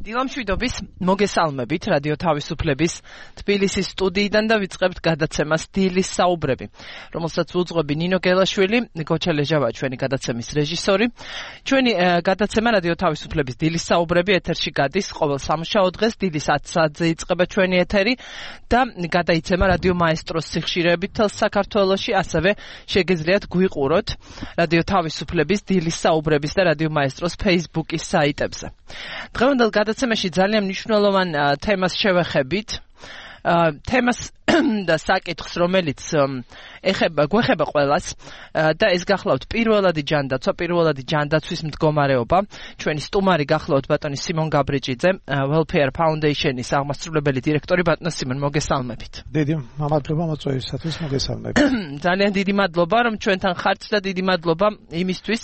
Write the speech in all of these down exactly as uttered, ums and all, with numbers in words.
დილამშვიდობის მოგესალმებით რადიო თავისუფლების თბილისის სტუდიიდან და ვიწყებთ გადაცემას დილის საუბრები, რომელსაც უძღვები ნინო გელაშვილი, გოჩა ლეჟავა ჩვენი გადაცემის რეჟისორი. Ჩვენი გადაცემა რადიო თავისუფლების დილის საუბრები ეთერში გადის ყოველ სამუშაო დღეს დილის ათი საათზე იწყება ჩვენი ეთერი და გადაიცემა რადიო მაესტროს სიხშირეებით თელ საქართველოში, ასევე შეგეძლიათ გვიყუროთ რადიო თავისუფლების დილის საუბრების და რადიო მაესტროს Facebook-ის საიტებზე. დღევანდელ გადაცემაში ძალიან მნიშვნელოვან თემას შევეხებით. თემას და საკითხს, რომელიც ეხება გვეხება ყველას და ეს გახლავთ პირველადი ჯანდაცვა, პირველადი ჯანდაცვის მდგომარეობა. ჩვენი სტუმარი გახლავთ ბატონი სიმონ გაბრიჭიძე, Welfare Foundation-ის აღმასრულებელი დირექტორი. ბატონო სიმონ, მოგესალმებით. დიდი მადლობა მოწვევისათვის, მოგესალმებით. ძალიან დიდი მადლობა, რომ ჩვენთან ხართ და დიდი მადლობა იმისთვის,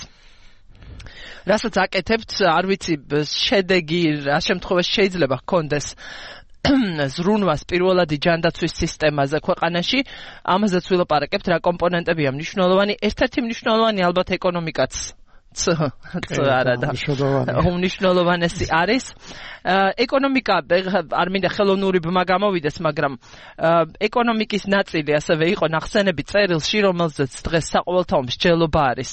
რასაც აკეთებთ, არ ვიცი, შედეგი რა შემთხვევაში შეიძლება ჰქონდეს ზრუნვას პირველადი ჯანდაცვის სისტემაზე ქვეყანაში, ამაზეც ვილაპარაკებთ, რა კომპონენტებია მნიშვნელოვანი. ერთ-ერთი მნიშვნელოვანი ალბათ ეკონომიკაც არა და უმნიშვნელოვანესი არის. ეკონომიკა არ მინდა ხელოვნური ბმა გამოვიდეს, მაგრამ ეკონომიკის ნაწილი ასევე იყო ნახსენები წერილში, რომელზეც დღეს საყოველთაო მსჯელობა არის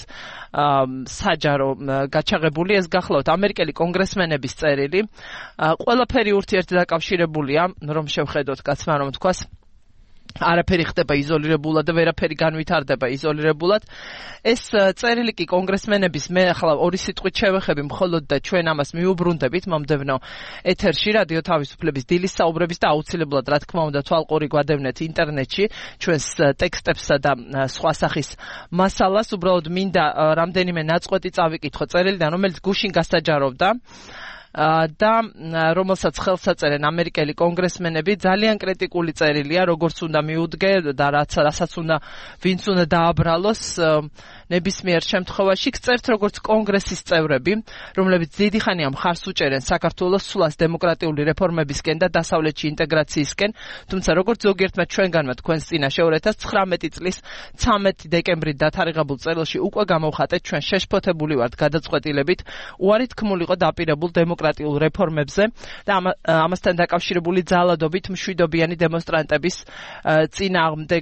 საჯარო გაჩაღებული. ეს გახლავთ ამერიკელი კონგრესმენების წერილი. ყველაფერი ურთიერთდაკავშირებულია, რომ შევხედოთ კაცმა რომ თქვას. არაფერი ხდება იზოლირებულად და ვერაფერი განვითარდება იზოლირებულად. ეს წერილი კი კონგრესმენების, მე ახლა ორი სიტყვით შევეხები მხოლოდ და ჩვენ ამას მიუბრუნდებით მომდევნო ეთერში რადიო თავისუფლების დილის საუბრების და აუცილებლად რა თქმა უნდა თვალყური გვადევნეთ ინტერნეტში ჩვენს ტექსტებსა და სხვა სახის მასალას. უბრალოდ მინდა რამდენიმე ნაწყვეტი წავიკითხო წერილიდან, რომელიც გუშინ გასაჯაროვდა და რომელსაც ხელს აწერენ ამერიკელი კონგრესმენები. ძალიან კრიტიკული წერილია, როგორც უნდა მიუდგე და რაც რასაც უნდა ვინც უნდა დააბრალოს ნებისმიერ შემთხვევაში. გწერთ როგორც კონგრესის წევრები, რომლებიც დიდი ხანია მხარს უჭერენ საქართველოს სულას დემოკრატიული რეფორმებისკენ და დასავლეთში ინტეგრაციისკენ, თუმცა როგორც ზოგიერთმა ჩვენგანმა თქვენს წინაშე ორი ათას ცხრამეტი წლის ცამეტი დეკემბრის დათარიღებულ წერილში უკვე გამოვხატეთ, ჩვენ შეშფოთებული ვართ გადაწყვეტილებით უარი თქმულიყო დაპირებულ დემოკრატიულ რეფორმებზე და ამასთან დაკავშირებული ძალადობით მშვიდობიანი დემონსტრანტების წინააღმდეგ.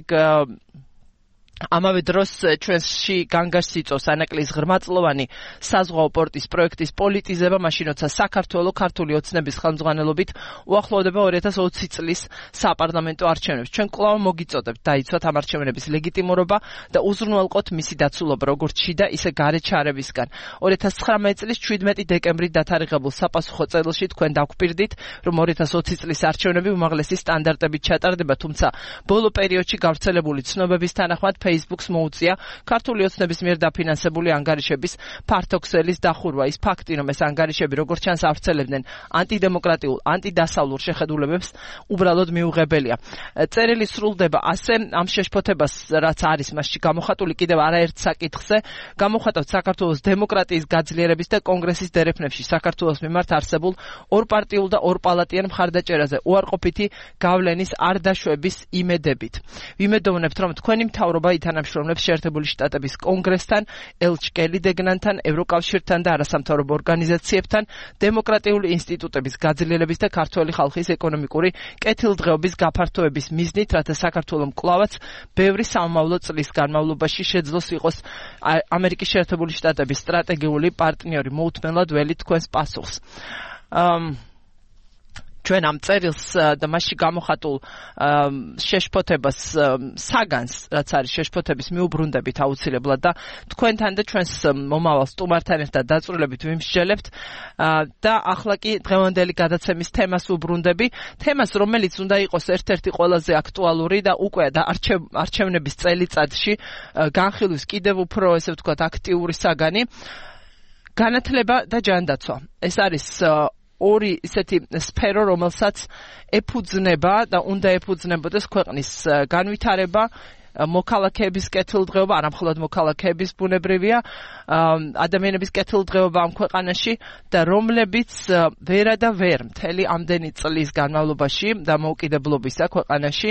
ამავე დროს ჩვენში განგაშს იწვევს ანაკლის ღრმაწლოვანი საზღვაო პორტის პროექტის პოლიტიზება, მაშინ როცა საქართველოს ქართული ოცნების ხელმძღვანელობით უახლოვდება ორი ათას ოცი წლის საპარლამენტო არჩევნებს. ჩვენ კვლავ მოგიწოდებთ დაიცვათ ამ არჩევნების ლეგიტიმურობა და უზრუნველყოთ მისი დაცულობა როგორც შიდა, ისე გარე ჩარევისგან. ორი ათას ცხრამეტი წლის შვიდმეტი დეკემბრის დათარიღებულ საპასუხო წერილში თქვენ დაგვპირდით, რომ ორი ათას ოცი წლის არჩევნები უმაღლესი სტანდარტებით ჩატარდება, თუმცა ბოლო პერიოდში გავრცელებული ცნობების თანახმად Facebook-ს მოუწია ქართული ოცნების მიერ დაფინანსებული ანგარიშების ფართოქსელის დახურვა. ის ფაქტი, რომ ეს ანგარიშები როგორც ჩანს ავრცელებდნენ ანტიდემოკრატიულ, ანტიდასავლურ შეხედულებებს, უბრალოდ მიუღებელია. წერილი სრულდება ასე, ამ შეშფოთებას რაც არის მასში გამოხატული კიდევ არაერთ საკითხზე, გამოხატავთ საქართველოს დემოკრატიის გაძლიერების და კონგრესის დერეფნებში საქართველოს მიმართ არსებულ ორპარტიულ და ორპალატიან მხარდაჭერაზე უარყოფითი გავლენის არ დაშვების იმედებით. ვიმედოვნებთ, რომ თქვენი მთავრობა ითანამშრომლებს შეერთებული შტატების კონგრესთან, ელჩ კელი დეგნანთან, ევროკავშირთან და არასამთავრობო ორგანიზაციებთან, დემოკრატიული ინსტიტუტების გაძლიერების და ქართველი ხალხის ეკონომიკური კეთილდღეობის გაფართოების მიზნით, რათა საქართველოს კვლავაც ბევრი სამომავლო წლის განმავლობაში შეძლოს იყოს ამერიკის შეერთებული შტატების სტრატეგიული პარტნიორი. მოუთმენლად ველით თქვენს პასუხს. ჩვენ ამ წერილს და მასში გამოხატულ შეშფოთებას საგანს, რაც არის შეშფოთების მიუბრუნდებით აუცილებლად და თქვენთან და ჩვენს მომავალ სტუმართან ერთად დაწვრილებით ვიმსჯელებთ და ახლა კი დღევანდელი გადაცემის თემას ვუბრუნდები. თემას, რომელიც უნდა იყოს ერთ-ერთი ყველაზე აქტუალური და უკვე და არჩევნების წელიწადში განხილვის კიდევ უფრო, ესე ვთქვათ, აქტიური საგანი, განათლება და ჯანდაცვა. ეს არის ორი ისეთი სფერო, რომელსაც ეფუძნება და უნდა ეფუძნებოდეს ქვეყნის განვითარება, მოქალაქეების კეთილდღეობა, არა მხოლოდ მოქალაქეების ბუნებრივია, ადამიანების კეთილდღეობა ამ ქვეყანაში და რომლებიც ვერა და ვერ მთელი ამდენი წლის განმავლობაში დამოუკიდებლობისა ქვეყანაში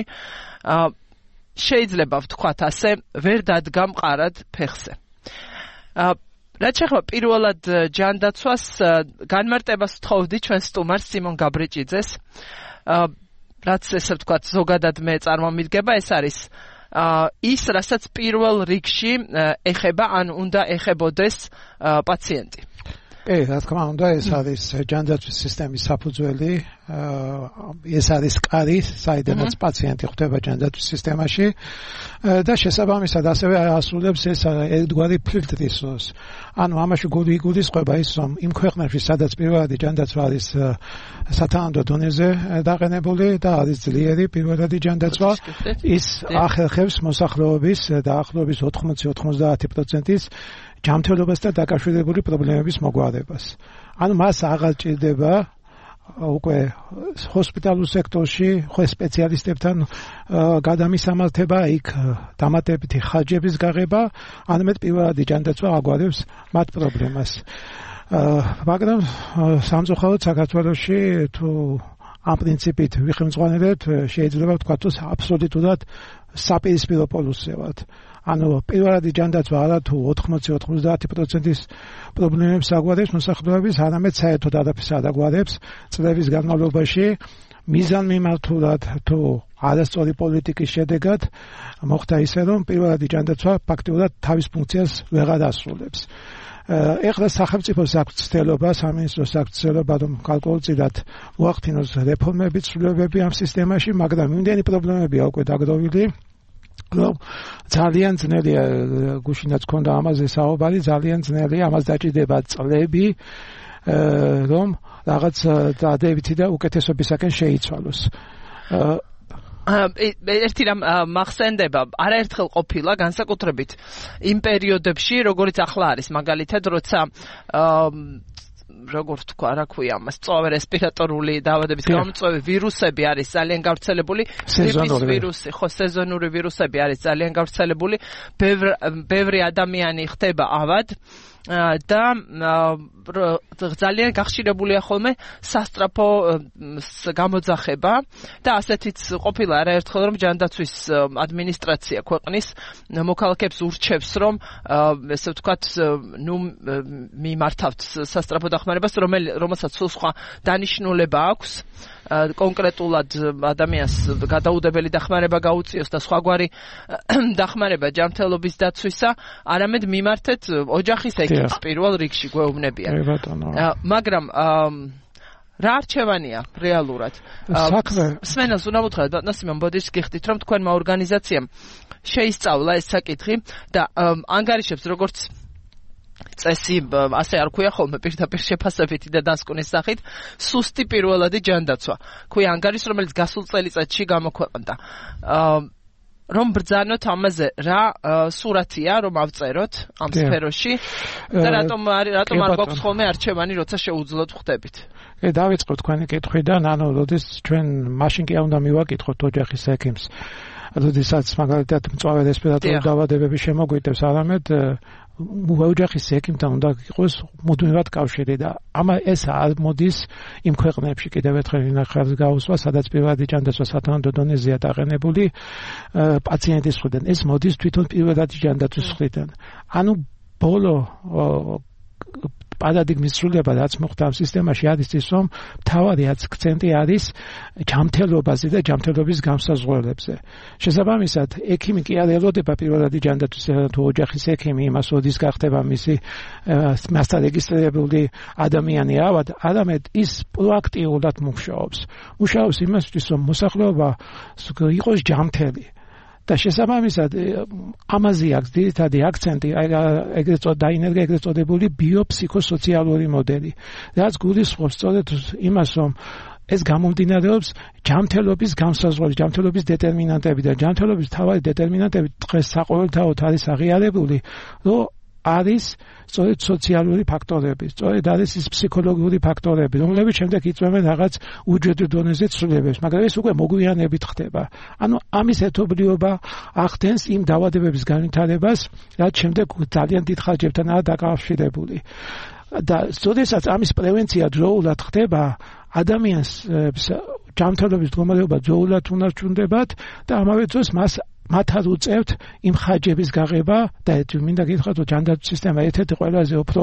შეიძლება ვთქვათ ასე, ვერ დადგა მყარად ფეხზე. რაც შეხება პირველად ჯანდაცვას განმარტებას ვთხოვდი ჩვენ სტუმარს სიმონ გაბრიჭიძეს. რაც ესე ვთქვათ ზოგადად მე წარმომიდგება ეს არის ის რასაც პირველ რიგში ეხება ან უნდა ეხებოდეს პაციენტი. კი, რა თქმა უნდა, ეს არის ჯანდაცვის სისტემის საფუძველი, ეს არის კარი, საიდანაც პაციენტი ხვდება ჯანდაცვის სისტემაში და შესაბამისად ასევე ასრულებს ეს ერთგვარი ფილტრის როლს. ანუ ამაში გულისხმობა ის, რომ იმ ქვეყნებში, სადაც პირველადი ჯანდაცვა არის სათანადო დონეზე დაყენებული და არის ძლიერი პირველადი ჯანდაცვა, ის ახერხებს მოსახლეობის დაახლოებით ოთხმოცი ოცდაათი პროცენტის ჯანმრთელობას და დაკავშირებული პრობლემების მოგვარებას. ანუ მას აღარ ჭირდება უკვე ჰოსპიტალურ სექტორში ხო სპეციალისტებთან გადამისამართება, იქ დამატებითი ხარჯების გაღება, ანამედ პირველადი ჯანდაცვა აგვარებს მათ პრობლემას. მაგრამ სამწუხაროდ საქართველოში თუ ამ პრინციპით ვიხმძღვანებთ, შეიძლება ვთქვათ, რომ აბსოლუტურად საპირისპირო პოლუსზე ვართ. ანუ პირველადი ჯანდაცვა არა თუ ოთხმოცი ოცდაათი პროცენტის პრობლემებს აგვარებს მოსახლეობის, არამედ საერთოდ არაფერს არ აგვარებს. წლების განმავლობაში მიზანმიმართულად თუ არასწორი პოლიტიკის შედეგად მოხდა ისე, რომ პირველადი ჯანდაცვა ფაქტიურად თავის ფუნქციას ვეღარ ასრულებს. ეხლა სახელმწიფოს აქვს ცდილობა, სამინისტროს აქვს ცდილობა, რომ გარკვეულწილად მოახდინოს რეფორმები, ცვლილებები ამ სისტემაში, მაგრამ იმდენი პრობლემებია უკვე დაგროვილი, რომ ძალიან ძნელია, გუშინაც ქონდა ამაზე საუბარი, ძალიან ძნელია, ამას დაჭირდება წლები, რომ რაღაც დადებითი და უკეთესობისაკენ შეიცვალოს. ერთი რამ მახსენდება, არაერთხელ ყოფილა განსაკუთრებით იმ პერიოდებში, როგორც ახლა არის, მაგალითად, როცა როგორ თქვა, რა ქვია ამას, წოვე რესპირატორული დაავადების გამომწვევი ვირუსები არის ძალიან გავრცელებული, გრიპის ვირუსი, ხო, სეზონური ვირუსები არის ძალიან გავრცელებული, ბევრი ადამიანი ხდება ავად და ძალიან გახშირებულია ხოლმე სასტრაფო გამოძახება და ასეთიც ყოფილა არაერთხელ, რომ ჯანდაცვის ადმინისტრაცია ქვეყნის მოქალაქეებს ურჩევს, რომ ესე ვთქვათ, ნუ მიმართავთ სასტრაფო დახმარებას, რომელსაც სულ სხვა დანიშნულება აქვს კონკრეტულად ადამიანს გადაუდებელი დახმარება გაუწიოს და სხვაგვარი დახმარება ჯანმრთელობის დაცვისა, არამედ მიმართეთ ოჯახის ეკიპს პირველ რიგში გვეუბნებიან. მაგრამ რა არჩევანია რეალურად? სმენელს უნდა ვუთხრათ, ბატონო სიმონ, ბოდიშს გიხდით, რომ თქვენმა ორგანიზაციამ შეისწავლა ეს საკითხი და ანგარიშებს როგორც წესი, ასე არ ქვია ხოლმე პირდაპირ შეფასებითი და დასკვნის სახით, სუსტი პირველადი ჯანდაცვა. ქვია ანგარიშს, რომელიც გასულ წელიწადში გამოქვეყნდა. რომ ბრძანოთ ამაზე, რა სურათია, რომ ავწეროთ ამ სფეროში და რატომ რატომ არ გვაქვს ხოლმე არჩევანი, როცა შეუძლოთ ხვდებით? ე დავიწყოთ თქვენი კითხვიდან, ანუ როდის ჩვენ მაშინ კი არ უნდა მივაკითხოთ ოჯახის ექიმს, როდესაც მაგალითად მწვავე რესპირატორული დაავადებები შემოგვიდებს, არამედ ოჯახის ექიმთან უნდა იყოს მუდმივად კავშირი და ამა ეს არ მოდის იმ ქვეყნებში, კიდევ ერთხელ ვინახავს გაუსვა, სადაც პირველადი ჯანდაცვა სათანადო დონეზეა დაყენებული პაციენტის მხრიდან, ეს მოდის თვითონ პირველადი ჯანდაცვის მხრიდან. ანუ ბოლო პარადიგმის სრულება, რაც მოხდა ამ სისტემაში, არის ის, რომ მთავარი აქცენტი არის ჯანმრთელობაზე და ჯანმრთელობის განსაზღვრელებზე. შესაბამისად, ექიმი კი არ ელოდება პირველადი ჯანდაცვის თუ ოჯახის ექიმი იმას, როდის გახდება მისი მასთან რეგისტრირებული ადამიანი ავად, არამედ ის პროაქტიულად მუშაობს. მუშაობს იმასთვის, რომ მოსახლეობა იყოს ჯანმრთელი. და შესაბამისად ამაზე აქვს ძირითადი აქცენტი, ეგრეთ დაინერგა ეგრეთ წოდებული ბიოფსიქოსოციალური მოდელი, რაც გულისხმობს სწორედ იმას, რომ ეს გამომდინარეობს ჯანმრთელობის განსაზღვრების, ჯანმრთელობის დეტერმინანტები და ჯანმრთელობის თავარი დეტერმინანტები დღეს საყოველთაოდ არის აღიარებული, რომ არის სწორედ სოციალური ფაქტორები, სწორედ არის ის ფსიქოლოგიური ფაქტორები, რომლებიც შემდეგ იწვევენ რაღაც უჯრედულ დონეზე ცვლილებებს, მაგრამ ეს უკვე მოგვიანებით ხდება. ანუ ამის ერთობლიობა ახდენს იმ დაავადებების განვითარებას, რაც შემდეგ ძალიან დიდ ხარჯებთანაა დაკავშირებული. და სწორედაც ამის პრევენცია დროულად ხდება, ადამიანს ჯანმრთელობის მდგომარეობა დროულად უნარჩუნდებათ და ამავე დროს მას მათად უწევთ იმ ხარჯების გაღება და მინდა გითხრათ რომ ჯანდაცვის სისტემა ერთ-ერთი ყველაზე უფრო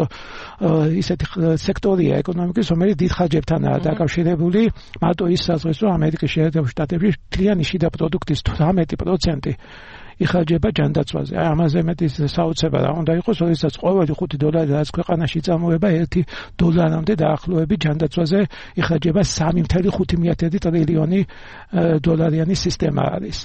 ისეთი სექტორია ეკონომიკის, რომელიც დიდ ხარჯებთანაა დაკავშირებული. მარტო ის საზღვრებს, რომ ამერიკის შეერთებულ შტატებში მთლიანი შიდა პროდუქტის თვრამეტი პროცენტი იხარჯება ჯანდაცვაზე. აი ამაზე მეტი საოცრება რა უნდა იყოს, როდესაც ყოველი ხუთი დოლარი რაც ქვეყანაში წამოება ერთი დოლარამდე დაახლოებით ჯანდაცვაზე იხარჯება სამი ფاصლე ხუთი ტრილიონი დოლარიანი სისტემა არის.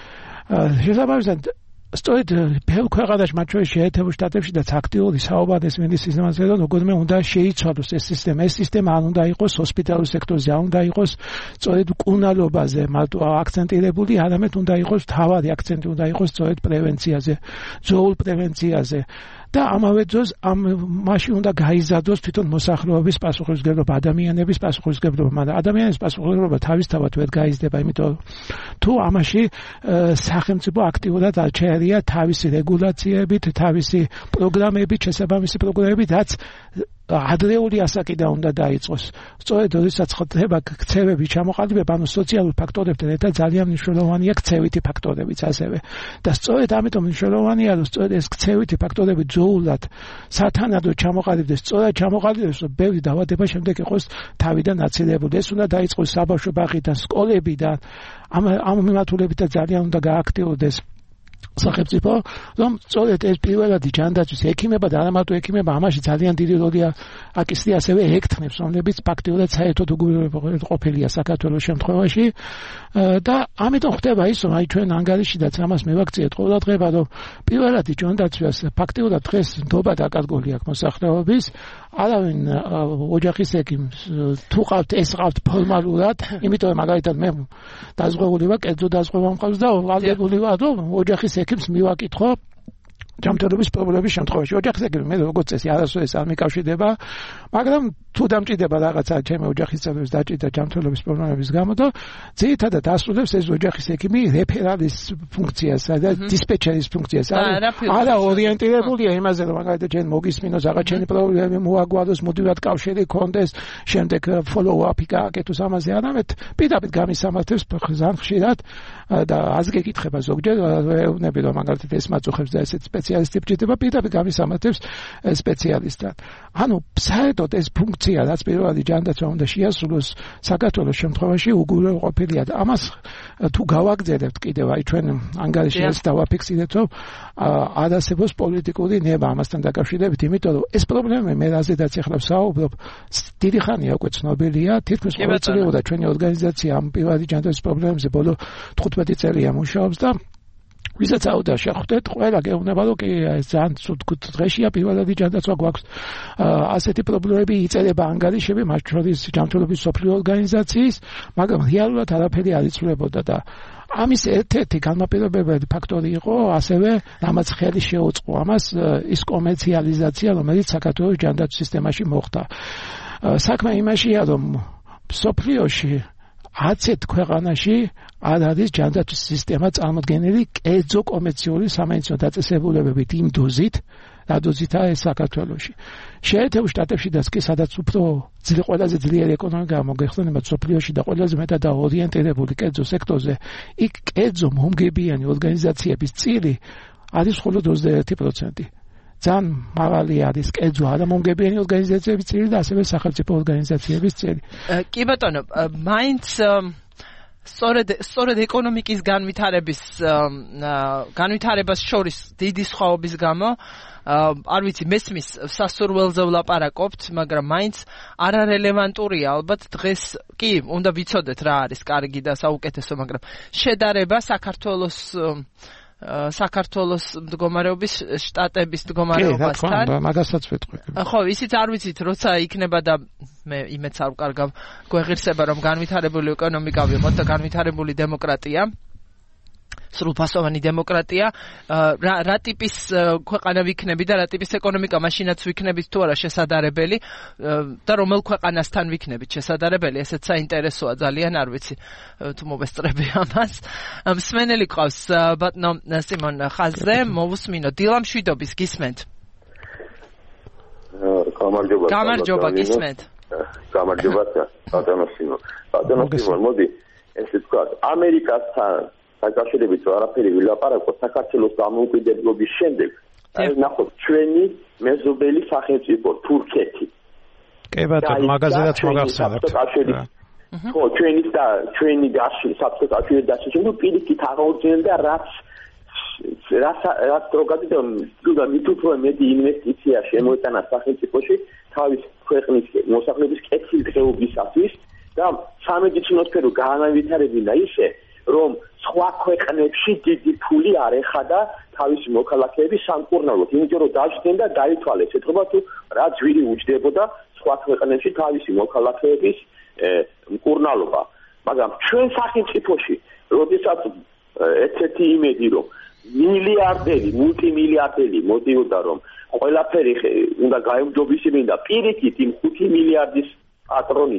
შესაბამისად სწორედ ბევრ ქვეყანაში მათ შორის შეერთებულ შტატებშიც აქტიური საუბარეს მინის სისტემაზე რომ როგორმე უნდა შეიცვალოს ეს სისტემა. ეს სისტემა არ უნდა იყოს ჰოსპიტალურ სექტორზე, არ უნდა იყოს სწორედ მკურნალობაზე მარტო აქცენტირებული, არამედ უნდა იყოს თავარი აქცენტი უნდა იყოს სწორედ პრევენციაზე, ძოულ პრევენციაზე. და ამავე დროს ამ მაშინ უნდა გაიზარდოს თვითონ მოსახლეობის პასუხისმგებლობა, ადამიანების პასუხისმგებლობა, მაგრამ ადამიანის პასუხისმგებლობა თავისთავად ვერ გაიზრდება, იმიტომ თუ ამაში სახელმწიფო აქტიურად არ შეერია თავისი რეგულაციებით, თავისი პროგრამებით, შესაბამისი პროგრამებით, რაც ადრეული ასაკიდან უნდა დაიწყოს. სწორედ როდესაც ხდება ქცევების ჩამოყალიბება, ანუ სოციალურ ფაქტორებთან ერთად ძალიან მნიშვნელოვანია ქცევითი ფაქტორებიც ასევე. და სწორედ ამიტომ მნიშვნელოვანია, რომ სწორედ ეს ქცევითი ფაქტორები ძოულად სათანადოდ ჩამოყალიბდეს, სწორად ჩამოყალიბდეს, რომ ბევრი დაავადება შემდეგ იყოს თავიდან აცილებული. ეს უნდა დაიწყოს საბავშვო ბაღიდან, სკოლებიდან, ამ ამ მიმართულებითაც ძალიან უნდა გააქტიურდეს სახელმწიფო, რომ სწორედ ეს პირველადი ჯანდაცვის ექიმება და არა მარტო ექიმება, ამაში ძალიან დიდი როლი აკისრია ასევე ექტნებს, რომლებიც ფაქტიურად საერთოდ უგულვებელყოფილია საქართველოს შემთხვევაში და ამიტომ ხდება ის, რომ აი ჩვენ ანგარიშიდაც ამას მივაქციეთ ყოველდღიურად, რომ პირველადი ჯანდაცვას ფაქტიურად დღეს ნდობა დაკარგული აქვს მოსახლეობის, არავინ ოჯახის ექიმს თუ ყავთ ეს ყავთ ფორმალურად, იმიტომ რომ მაგალითად მე დაზღვეული ვარ, კერძო დაზღვევა მყავს და ვალდებული ვარ, რომ ოჯახის ექიმს მივაკითხო ჯანმრთელობის პრობლემების შემთხვევაში. ოჯახის ექიმი მე როგორც წესი არასოდეს არ მიკავშირდება, მაგრამ თუ დამჭირდება რაღაცა ჩემი ოჯახის წევრებს დაჭირდა ჯანმრთელობის პრობლემების გამო და ძირითადად ასრულებს ეს ოჯახის ექიმი რეფერალის ფუნქციას და დისპეჩერის ფუნქციას. არა ორიენტირებულია იმაზე, რომ მაგალითად ჩვენ მოგისმინოს რაღაც ჩემი პრობლემები მოაგვაროს, მუდმივად კავშირი კონდეს, შემდეგ follow-up-ი გააკეთოს ამაზე, არამედ პირდაპირ გამისამართებს ძალიან ხშირად და აზრი გეკითხება ზოგჯერ ეუბნები რომ მაგალითად ეს მაწუხებს და ესეთ სპეციალისტი ბჭირდება პირდაპირ გამისამართებს სპეციალისტთან. ანუ საერთოდ ეს ფუნქცია რაც პირველადი ჯანდაცვა უნდა შეასრულოს საქართველოს შემთხვევაში უგულვებელყოფილია და ამას თუ გავაგზავნებთ კიდევ აი ჩვენ ანგარიში ეს დავაფიქსირეთ რომ არ არსებობს პოლიტიკური ნება ამასთან დაკავშირებით, იმიტომ რომ ეს პრობლემა მე რაზედაც ახლა ვსაუბრობ დიდი ხანია უკვე ცნობილია, თითქმის ყოველწლიურად ჩვენი ორგანიზაცია ამ პირველადი ჯანდაცვის პრობლემებზე ბოლო თხუთმეტი წელია მუშაობს და ვისაც აუდა შეხვდეთ, ყველა გეუბნება რომ კი ეს ძალიან ცუდ დღეშია პირველადი ჯანდაცვა გვაქვს. ასეთი პრობლემები იწერება ანგარიშები, მათ შორის ჯანმრთელობის სოფლიო ორგანიზაციის, მაგრამ რეალურად არაფერი არ იცვლებოდა და ამის ერთ-ერთი განმაპირობებელი ფაქტორი იყო ასევე რამაც ხელი შეუწყო ამას ის კომერციალიზაცია, რომელიც საქართველოს ჯანდაცვის სისტემაში მოხდა. საქმე იმაშია, რომ სოფლიოში აცეთ ქვეყანაში არ არის ჯანდაცვის სისტემა წარმოდგენილი კერძო კომერციული სამედიცინო დაწესებულებებით იმ დოზით, რა დოზითაა ეს საქართველოში. შეერთებულ შტატებშიც კი სადაც უფრო ყველაზე ძლიერი ეკონომიკაა მოგეხსენება სოფლიოში და ყველაზე მეტად ორიენტირებული კერძო სექტორზე, იქ კერძო მომგებიანი ორგანიზაციების წილი არის მხოლოდ ოცდაერთი პროცენტი. ძალიან მაღალი არის კერძო არამომგებიანი ორგანიზაციების წილი და ასევე სახელმწიფო ორგანიზაციების წილი. კი ბატონო, მაინც სწორედ სწორედ ეკონომიკის განვითარების განვითარებას შორის დიდი სხვაობის გამო არ ვიცი მესმის სასურველზე ვლაპარაკობთ, მაგრამ მაინც არარელევანტურია ალბათ დღეს კი უნდა ვიცოდეთ რა არის კარგი და საუკეთესო, მაგრამ შედარება საქართველოს საქართველოს მდგომარეობის შტატების მდგომარეობასთან. კი, მაგასაც ვიტყვი. ხო, ისიც არ ვიცით, როცა იქნება და მე იმეც არ ვკარგავ გვეღირსება რომ განვითარებული ეკონომიკა ვიყოთ და განვითარებული დემოკრატია. სრულფასოვანი დემოკრატია, რა რა ტიპის ქვეყანა ვიქნები და რა ტიპის ეკონომიკა მაშინაც ვიქნებით თუ არა შესაძლებელი და რომელ ქვეყანასთან ვიქნებით შესაძლებელი, ესეც საინტერესოა ძალიან, არ ვიცი თუ მოვესწრები ამას. მსმენელი ყავს ბატონო სიმონ ხაზზე, მოვუსმინო დილამშვიდობის გისმენთ. გამარჯობა. გამარჯობა გისმენთ. გამარჯობა ბატონო სიმონ. ბატონო სიმონ, მოდი ესე თქვა, ამერიკასთან საკავშირებით არაფერი ვილაპარაკოთ საქართველოს დამოუკიდებლობის შემდეგ. აი ნახოთ ჩვენი მეზობელი სახელმწიფო თურქეთი. კი ბატონო, მაგაზედაც მოგახსენებთ. ხო, ჩვენი და ჩვენი გაში საბჭოთა დასაშენ პირიქით აღორძინებდა და რაც რაც რაც დროგადიდო და მით უფრო მეტი ინვესტიცია შემოიტანა სახელმწიფოში თავის ქვეყნის მოსახლეობის კეთილდღეობისათვის და სამედიცინო სფერო განავითარებინა ისე რომ სხვა ქვეყნებში დიდი ფული არ ეხადა თავისი მოქალაქეების სამკურნალოდ, იმიტომ რომ დაждდნენ და დაითვალეს ეთქობა თუ რა ძვირი უჯდებოდა სხვა ქვეყნებში თავისი მოქალაქეების მკურნალობა. მაგრამ ჩვენ სახელმწიფოში, როდესაც ერთ-ერთი იმედი რომ მილიარდერი, მულტიმილიარდერი მოდიოდა რომ ყველაფერი უნდა გაემჯობისებინა პირიქით იმ ხუთი მილიარდის პატრონი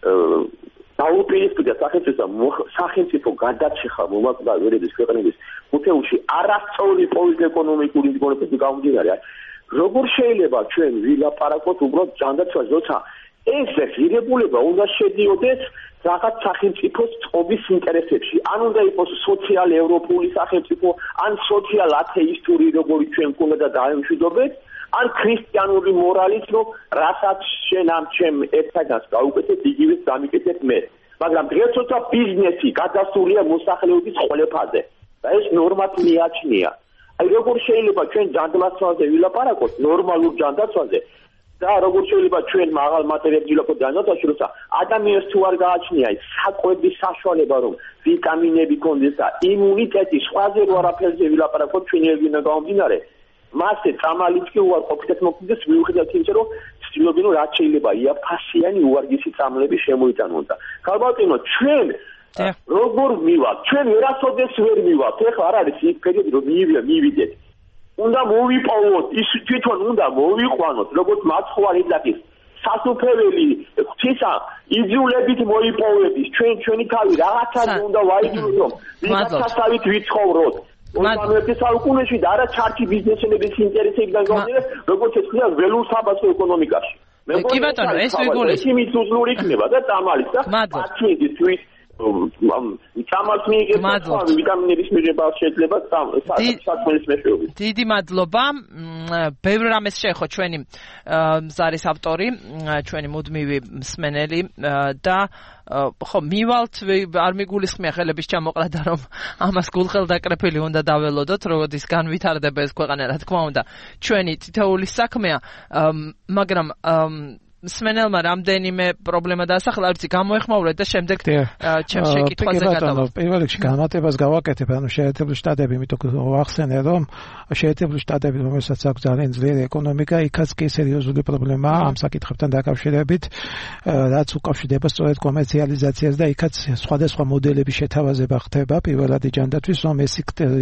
დაუპირისპირდა სახელმწიფო სახელმწიფო გადაჭიხა მომაკვდავერების ქვეყნების უთეულში არასწორი პოლიტ-ეკონომიკური მდგომარეობის გამომდინარე. როგორ შეიძლება ჩვენ ვილაპარაკოთ უბრალოდ ჯანდაცვას, როცა ეს ღირებულება უნდა შედიოდეს რაღაც სახელმწიფოს წყობის ინტერესებში. ან უნდა იყოს სოციალ-ევროპული სახელმწიფო, ან სოციალ-ათეისტური, როგორიც ჩვენ გვქონდა და დაემშვიდობეთ, ან ქრისტიანული მორალით, რომ რასაც შენ ამ ჩემ ერთადაც გაუკეთებ, იგივეს დამიკეთებ მე. მაგრამ დღეს როცა ბიზნესი გადასულია მოსახლეობის ყოლაფაზე და ეს ნორმად მიაჩნია. აი როგორ შეიძლება ჩვენ ჯანდაცვაზე ვილაპარაკოთ, ნორმალურ ჯანდაცვაზე და როგორ შეიძლება ჩვენ მაღალ მატერიალურ ჯანდაცვაში, როცა ადამიანს თუ არ გააჩნია ის საკვების საშუალება, რომ ვიტამინები კონდეს და იმუნიტეტი, სხვაზე რო არაფერზე ვილაპარაკოთ ჩვენი ეგვინა გამომდინარე. მასე წამალიც კი უარ ყოფილად მოქმედებს მიუხედავად იმისა, რომ ცდილობენ რომ რაც შეიძლება იაფასიანი უარგისი წამლები შემოიტანონ და ქალბატონო ჩვენ როგორ მივალთ? ჩვენ ვერასოდეს ვერ მივალთ. ეხლა არ არის ის პერიოდი რომ მივიდა მივიდეთ. უნდა მოვიპოვოთ, ის თვითონ უნდა მოვიყვანოთ, როგორც მაცხოვარი დაკის. სასუფეველი ღვთისა იძულებით მოიპოვების. ჩვენ ჩვენი თავი რაღაცას უნდა ვაიძულოთ, რომ ვიღაცასავით ვიცხოვროთ. ოცდამეერთე საუკუნეში და არა ჩართი ბიზნესმენების ინტერესებიდან გამომდინარე, როგორც ეს ქვია ველურ საბაზრო ეკონომიკაში. კი ბატონო, ეს ვიგულეს. იმით უძლური იქნება და წამალის და პაციენტის თვის წამალს მიიღებს და ვიტამინების მიღება შეიძლება საქმის მეშვეობით. დიდი მადლობა. ბევრ რამეს შეეხო ჩვენი მზარის ავტორი, ჩვენი მუდმივი მსმენელი და ხო მივალთ არ მიგულისხმია ხელების ჩამოყრა და რომ ამას გულხელდაკრეფილი უნდა დაველოდოთ, როდის განვითარდება ეს ქვეყანა, რა თქმა უნდა, ჩვენი თითოეული საქმეა, მაგრამ მსმენელმა რამდენიმე პრობლემა დაასახელა, არც გამოეხმაურეთ და შემდეგ ჩემს შეკითხვაზე გადავიდეთ. პირველ რიგში განმარტებას გავაკეთებ, ანუ შეერთებული შტატები, იმიტომ ვახსენე, რომ შეერთებული შტატები, რომელსაც აქვს ძალიან ძლიერი ეკონომიკა, იქაც კი სერიოზული პრობლემაა ამ საკითხებთან დაკავშირებით, რაც უკავშირდება სწორედ კომერციალიზაციას და იქაც სხვადასხვა მოდელების შეთავაზება ხდება პირველად ჯანდაცვის, რომ ეს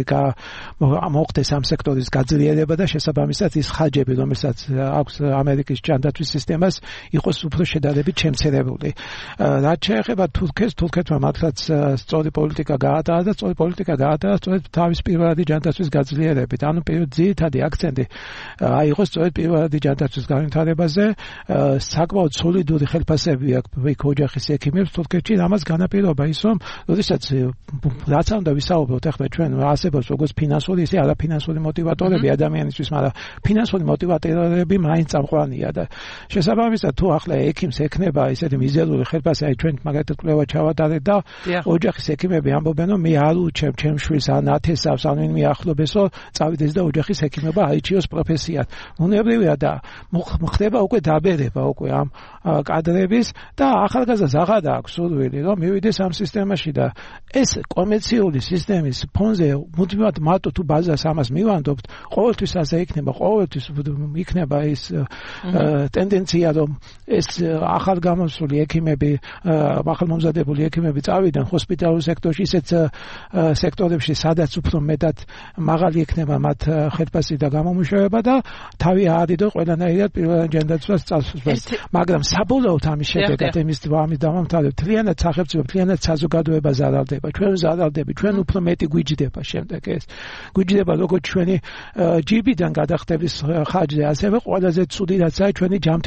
მოხდეს ამ სექტორის გაძლიერება და შესაბამისად ის ხაჯები, რომელსაც აქვს ამერიკის ჯანდაცვის სისტემას იყოს უფრო შედარებით შემცირებული. რაც შეეხება თურქეთს, თურქეთმა მართლაც სწორი პოლიტიკა გაატარა და სწორი პოლიტიკა გაატარა სწორედ თავის პირველადი ჯანდაცვის გაძლიერებით. ანუ ძირითადი აქცენტი აიღო სწორედ პირველადი ჯანდაცვის განვითარებაზე. საკმაოდ სოლიდური ხელფასები აქვს იქ ოჯახის ექიმებს თურქეთში, ამას განაპირობა ის, რომ როდესაც რაც უნდა ვისაუბროთ ახლა ჩვენ არსებობს როგორც ფინანსური, ისე არაფინანსური მოტივატორები ადამიანისთვის, მაგრამ ფინანსური მოტივატორები მაინც წამყვანია და შესაბამისად თუ ახლა ექიმს ექნება ისეთი მიზერული ხელფასი, აი ჩვენ მაგალითად კვლევა ჩავატარეთ და ოჯახის ექიმები ამბობენ, რომ მე არ უჩემ ჩემ შვილს ან ათესავს ან ვინმე ახლობესო წავიდეს და ოჯახის ექიმობა აიჩიოს პროფესიად. უნებრივია და ხდება უკვე დაბერება უკვე ამ კადრების და ახალგაზრდას აღარ აქვს სურვილი, რომ მივიდეს ამ სისტემაში და ეს კომერციული სისტემის ფონზე მუდმივად მარტო თუ ბაზას ამას მივანდობთ, ყოველთვის ასე იქნება, ყოველთვის იქნება ის ტენდენცია, რომ ეს ახალ გამოსული ექიმები, ახალ მომზადებული ექიმები წავიდნენ ჰოსპიტალურ სექტორში, ისეთ სექტორებში, სადაც უფრო მეტად მაღალი იქნება მათ ხელფასი და გამომუშავება და თავი აადიდო ყველანაირად პირველად ჯანდაცვას წასვლას. მაგრამ საბოლოოდ ამის შედეგად იმის ამის დამამთავრებ მთლიანად სახელმწიფო, მთლიანად საზოგადოება ზარალდება. ჩვენ ზარალდები, ჩვენ უფრო მეტი გვიჯდება შემდეგ ეს. გვიჯდება როგორც ჩვენი ჯიბიდან გადახდების ხარჯზე, ასევე ყველაზე ცუდი რაცაა ჩვენი ჯანმრთელობას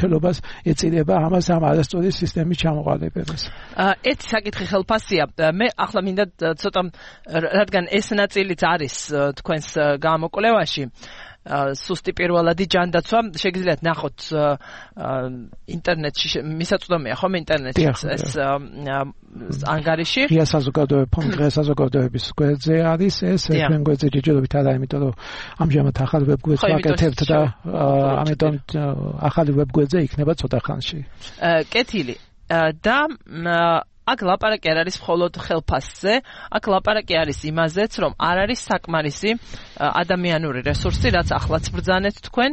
ეწირება ამას ამ არასწორი სისტემის ჩამოყალიბებას. ერთი საკითხი ხელფასია. მე ახლა მინდა ცოტა რადგან ეს ნაწილიც არის თქვენს გამოკვლევაში სუსტი პირველადი ჯანდაცვა შეგიძლიათ ნახოთ ინტერნეტში მისაწვდომია ხომ ინტერნეტში ეს ანგარიში ღია საზოგადოება ფონდ ღია საზოგადოების გვერდზე არის ეს ჩვენ გვერდზე ჯერჯერობით არა იმიტომ რომ ამჟამად ახალი ვებგვერდს ვაკეთებთ და ამიტომ ახალი ვებგვერდზე იქნება ცოტა ხანში კეთილი და აქ ლაპარაკი არ არის მხოლოდ ხელფასზე, აქ ლაპარაკი არის იმაზეც, რომ არ არის საკმარისი ადამიანური რესურსი, რაც ახლაც ბრძანეთ თქვენ,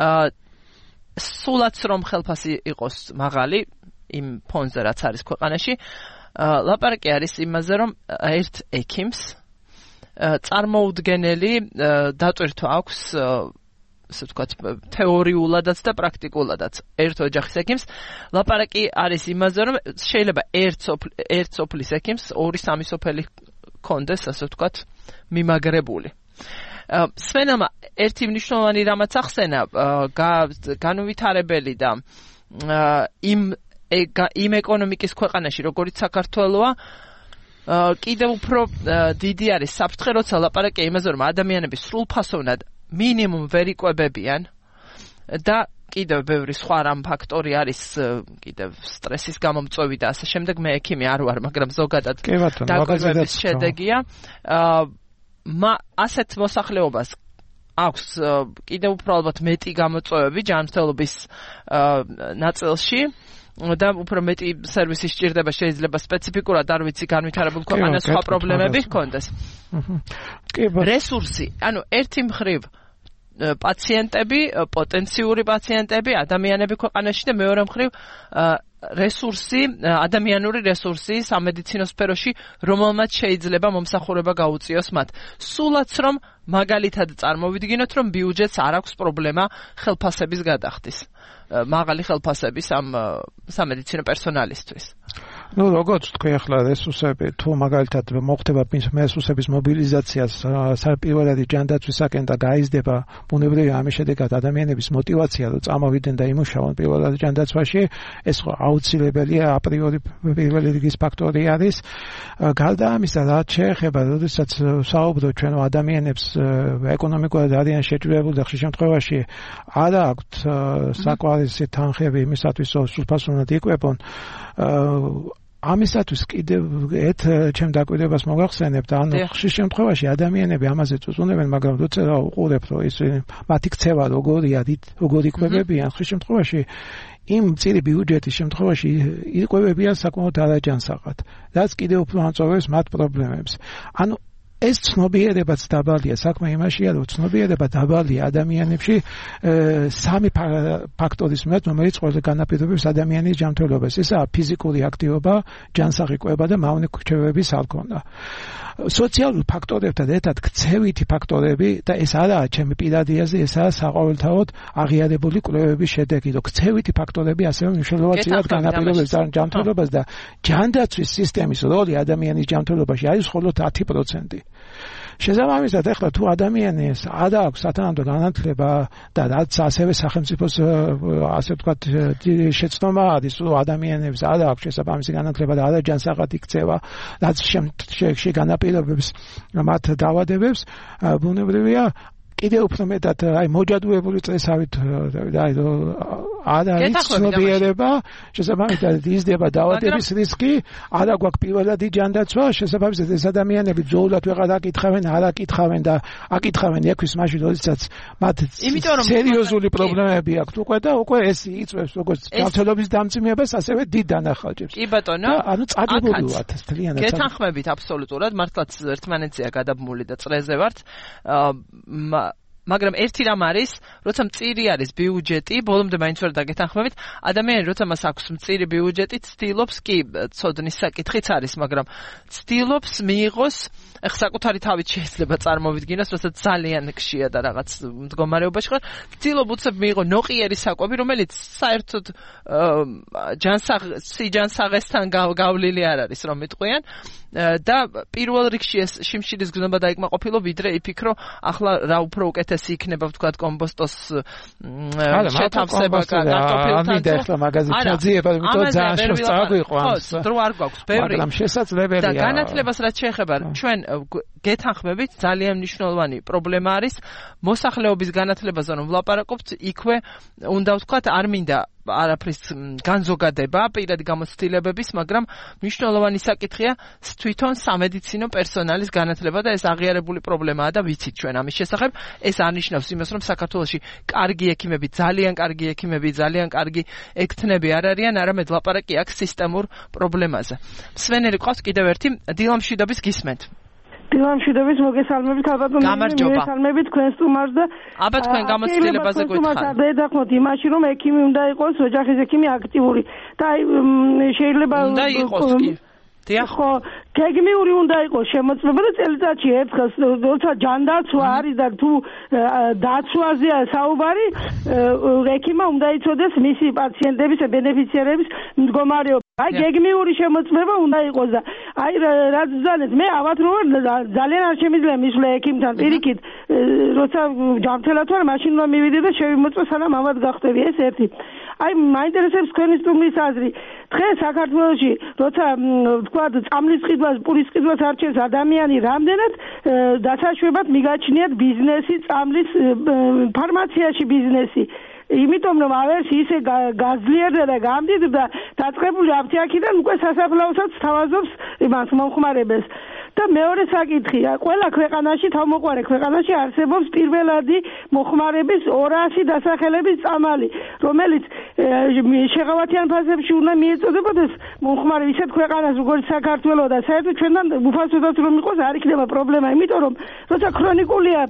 სულაც რომ ხელფასი იყოს მაღალი იმ ფონზე, რაც არის ქვეყანაში, ლაპარაკი არის იმაზე, რომ ერთ ექიმს წარმოუდგენელი დატვირთვა აქვს ასე ვთქვათ, თეორიულადაც და პრაქტიკულადაც ერთ ოჯახის ექიმს. ლაპარაკი არის იმაზე, რომ შეიძლება ერთ ერთ სოფლის ექიმს ორი სამი სოფელი კონდეს, ასე ვთქვათ, მიმაგრებული. სვენელმა ერთი მნიშვნელოვანი რამაც ახსენა, განუვითარებელი და იმ იმ ეკონომიკის ქვეყანაში, როგორიც საქართველოა, კიდევ უფრო დიდი არის საფრთხე, როცა ლაპარაკია იმაზე, რომ ადამიანები სრულფასოვნად მინიმუმ ვერ იკვებებიან და კიდევ ბევრი სხვა რამ ფაქტორი არის კიდევ სტრესის გამომწვევი და ასე შემდეგ მე ექიმი არ ვარ მაგრამ ზოგადად დაკვირვების შედეგია ასეთ მოსახლეობას აქვს კიდევ უფრო ალბათ მეტი გამოწვევები ჯანმრთელობის ნაწილში და უფრო მეტი სერვისი სჭირდება შეიძლება სპეციფიკურად არ ვიცი განვითარებულ ქვეყანას სხვა პრობლემები ჰქონდეს რესურსი ანუ ერთი მხრივ პაციენტები, პოტენციური პაციენტები, ადამიანები ქვეყანაში და მეორე მხრივ რესურსი, ადამიანური რესურსი სამედიცინო სფეროში, რომელმაც შეიძლება მომსახურება გაუწიოს მათ. სულაც რომ მაგალითად წარმოვიდგინოთ, რომ ბიუჯეტს არ აქვს პრობლემა ხელფასების გადახდის. მაღალი ხელფასების ამ სამედიცინო პერსონალისთვის. ну როგორც თქვი ახლა რესურსები თუ მაგალითად მოხდება რესურსების მობილიზაცია პირველადი ჯანდაცვისაკენ და გაიზრდება ბუნებრივი ამის შედეგად ადამიანების мотиваცია რომ წამოვიდნენ და იმუშაონ პირველად ჯანდაცვაში ეს აუცილებელია აპრიორი პირველი რიგის ფაქტორი არის გარდა ამისა რაც შეეხება როდესაც საუბრობთ ჩვენ ადამიანებს ეკონომიკურად არიან შეჭრილებული და ხშირ შემთხვევაში არ აქვთ საკმარისი თანხები იმისათვის რომ სრულფასოვნად იკვებონ ამისათვის კიდევ ერთ ჩემ დაკვირვებას მოგახსენებთ ანუ ხშირ შემთხვევაში ადამიანები ამაზე წუწუნებენ მაგრამ როცა უყურებ რომ ის მათი ქცევა როგორია როგორ იკვებებიან ხშირ შემთხვევაში იმ წირი ბიუჯეტის შემთხვევაში იკვებებიან საკმაოდ არაჯანსაღად რაც კიდევ უფრო ამწოვებს მათ პრობლემებს ანუ ეს ცნობიერებაც დაბალია საქმე იმაშია რომ ცნობიერება დაბალია ადამიანებში სამი ფაქტორის მიერ რომელიც ყველა განაპირობებს ადამიანის ჯანმრთელობას ესაა ფიზიკური აქტივობა ჯანსაღი კვება და მავნე ქცევების ალქონა სოციალურ ფაქტორებთან ერთად ქცევითი ფაქტორები და ეს არაა ჩემი პირადიაზე ესაა საყოველთაოდ აღიარებული კვლევების შედეგი რომ ქცევითი ფაქტორები ასევე მნიშვნელოვანად განაპირობებს ჯანმრთელობას და ჯანდაცვის სისტემის როლი ადამიანის ჯანმრთელობაში არის მხოლოდ ათი პროცენტი შესაბამისად ახლა თუ ადამიანს არ აქვს სათანადო განათლება და რაც ასევე სახელმწიფოს ასე ვთქვათ შეცდომა არის რომ ადამიანებს არ აქვს შესაბამისი განათლება და არაჯანსაღად იქცევა რაც შემდეგში განაპირობებს მათ დაავადებებს ბუნებრივია კიდევ უფრო მეტად აი მოჯადუებული წესავით აი არ არის ცნობიერება შესაბამისად იზრდება დაავადების რისკი არა გვაქვს პირველადი ჯანდაცვა შესაბამისად ეს ადამიანები ძოულად ვეღარ აკითხავენ არ აკითხავენ და აკითხავენ ექვის მაშინ როდესაც მათ სერიოზული პრობლემები აქვთ უკვე და უკვე ეს იწვევს როგორც ჯანმრთელობის დამძიმებას ასევე დიდ დანახალჯებს კი ბატონო ანუ წაგებული ვართ თლიანად გეთანხმებით აბსოლუტურად მართლაც ერთმანეთზეა გადაბმული და წრეზე ვართ მაგრამ ერთი რამ არის, როცა მწირი არის ბიუჯეტი, ბოლომდე მაინც ვერ დაგეთანხმებით, ადამიანი როცა მას აქვს მწირი ბიუჯეტი, ცდილობს კი ცოდნის საკითხიც არის, მაგრამ ცდილობს მიიღოს, ეხ საკუთარი თავით შეიძლება წარმოვიდგინოს, როცა ძალიან გშია და რაღაც მდგომარეობაში ხარ, ცდილობ უცებ მიიღო ნოყიერი საკვები, რომელიც საერთოდ ჯანსაღ სიჯანსაღესთან გავლილი არ არის, რომ მიტყვიან და პირველ რიგში ეს შიმშილის გზნობა დაიკმაყოფილო, ვიდრე იფიქრო, ახლა რა უფრო უკეთეს უდიდესი იქნება ვთქვათ კომპოსტოს შეთავსება კარტოფილთან და ახლა მაგაზე ჩაძიება იმიტომ ძალიან შორს წაგვიყვანს ხო დრო არ გვაქვს ბევრი მაგრამ შესაძლებელია და განათლებას რაც შეეხება ჩვენ გეთანხმებით ძალიან მნიშვნელოვანი პრობლემა არის მოსახლეობის განათლებაზე რომ ვლაპარაკობთ იქვე უნდა ვთქვათ არ მინდა არაფრის განზოგადება პირადი გამოცდილებების, მაგრამ მნიშვნელოვანი საკითხია თვითონ სამედიცინო პერსონალის განათლება და ეს აღიარებული პრობლემაა და ვიცით ჩვენ ამის შესახებ. ეს არნიშნავს იმას, რომ საქართველოში კარგი ექიმები, ძალიან კარგი ექიმები, ძალიან კარგი ექთნები არ არიან, არამედ ლაპარაკი აქვს სისტემურ პრობლემაზე. მსვენელი ყავს კიდევ ერთი დილამშვიდობის გისმენთ. დილამშვიდობის მოგესალმებით ალბათ მოგესალმებით თქვენ სტუმარს და აბა თქვენ გამოცდილებაზე გითხარით. დედახმოთ იმაში რომ ექიმი უნდა იყოს ოჯახის ექიმი აქტიური და აი შეიძლება უნდა იყოს კი ხო გეგმიური უნდა იყოს შემოწმება და წელიწადში ერთხელ როცა ჯანდაცვა არის და თუ დაცვაზეა საუბარი ექიმმა უნდა იცოდეს მისი პაციენტების ბენეფიციარების მდგომარეობა. აი გეგმიური შემოწმება უნდა იყოს და აი რაც ზანეთ მე ავად რომ ძალიან არ შემიძლია მისვლა ექიმთან პირიქით როცა ჯანმრთელად ვარ მაშინ რომ მივიდე და შევიმოწმე სანამ ავად გახდები ეს ერთი. აი მაინტერესებს თქვენი სტუმრის აზრი. დღეს საქართველოში როცა თქვა წამლის ყიდვას, პურის ყიდვას არჩევს ადამიანი, რამდენად დასაშვებად მიგაჩნიათ ბიზნესი, წამლის ფარმაციაში ბიზნესი. იმიტომ რომ ავერსი ისე გაძლიერდა და გამდიდრდა დაწყებული აფთიაქიდან უკვე სასაფლაოსაც თავაზობს იმას მომხმარებელს. და მეორე საკითხია, ყველა ქვეყანაში თავმოყარე ქვეყანაში არსებობს პირველადი მოხმარების ორასი დასახელების წამალი, რომელიც შეღავათიან ფაზებში უნდა მიეწოდებოდეს მომხმარე ისეთ ქვეყანას როგორც საქართველო და საერთოდ ჩვენთან უფასოდაც რომ იყოს არ იქნება პრობლემა, იმიტომ რომ როცა ქრონიკულია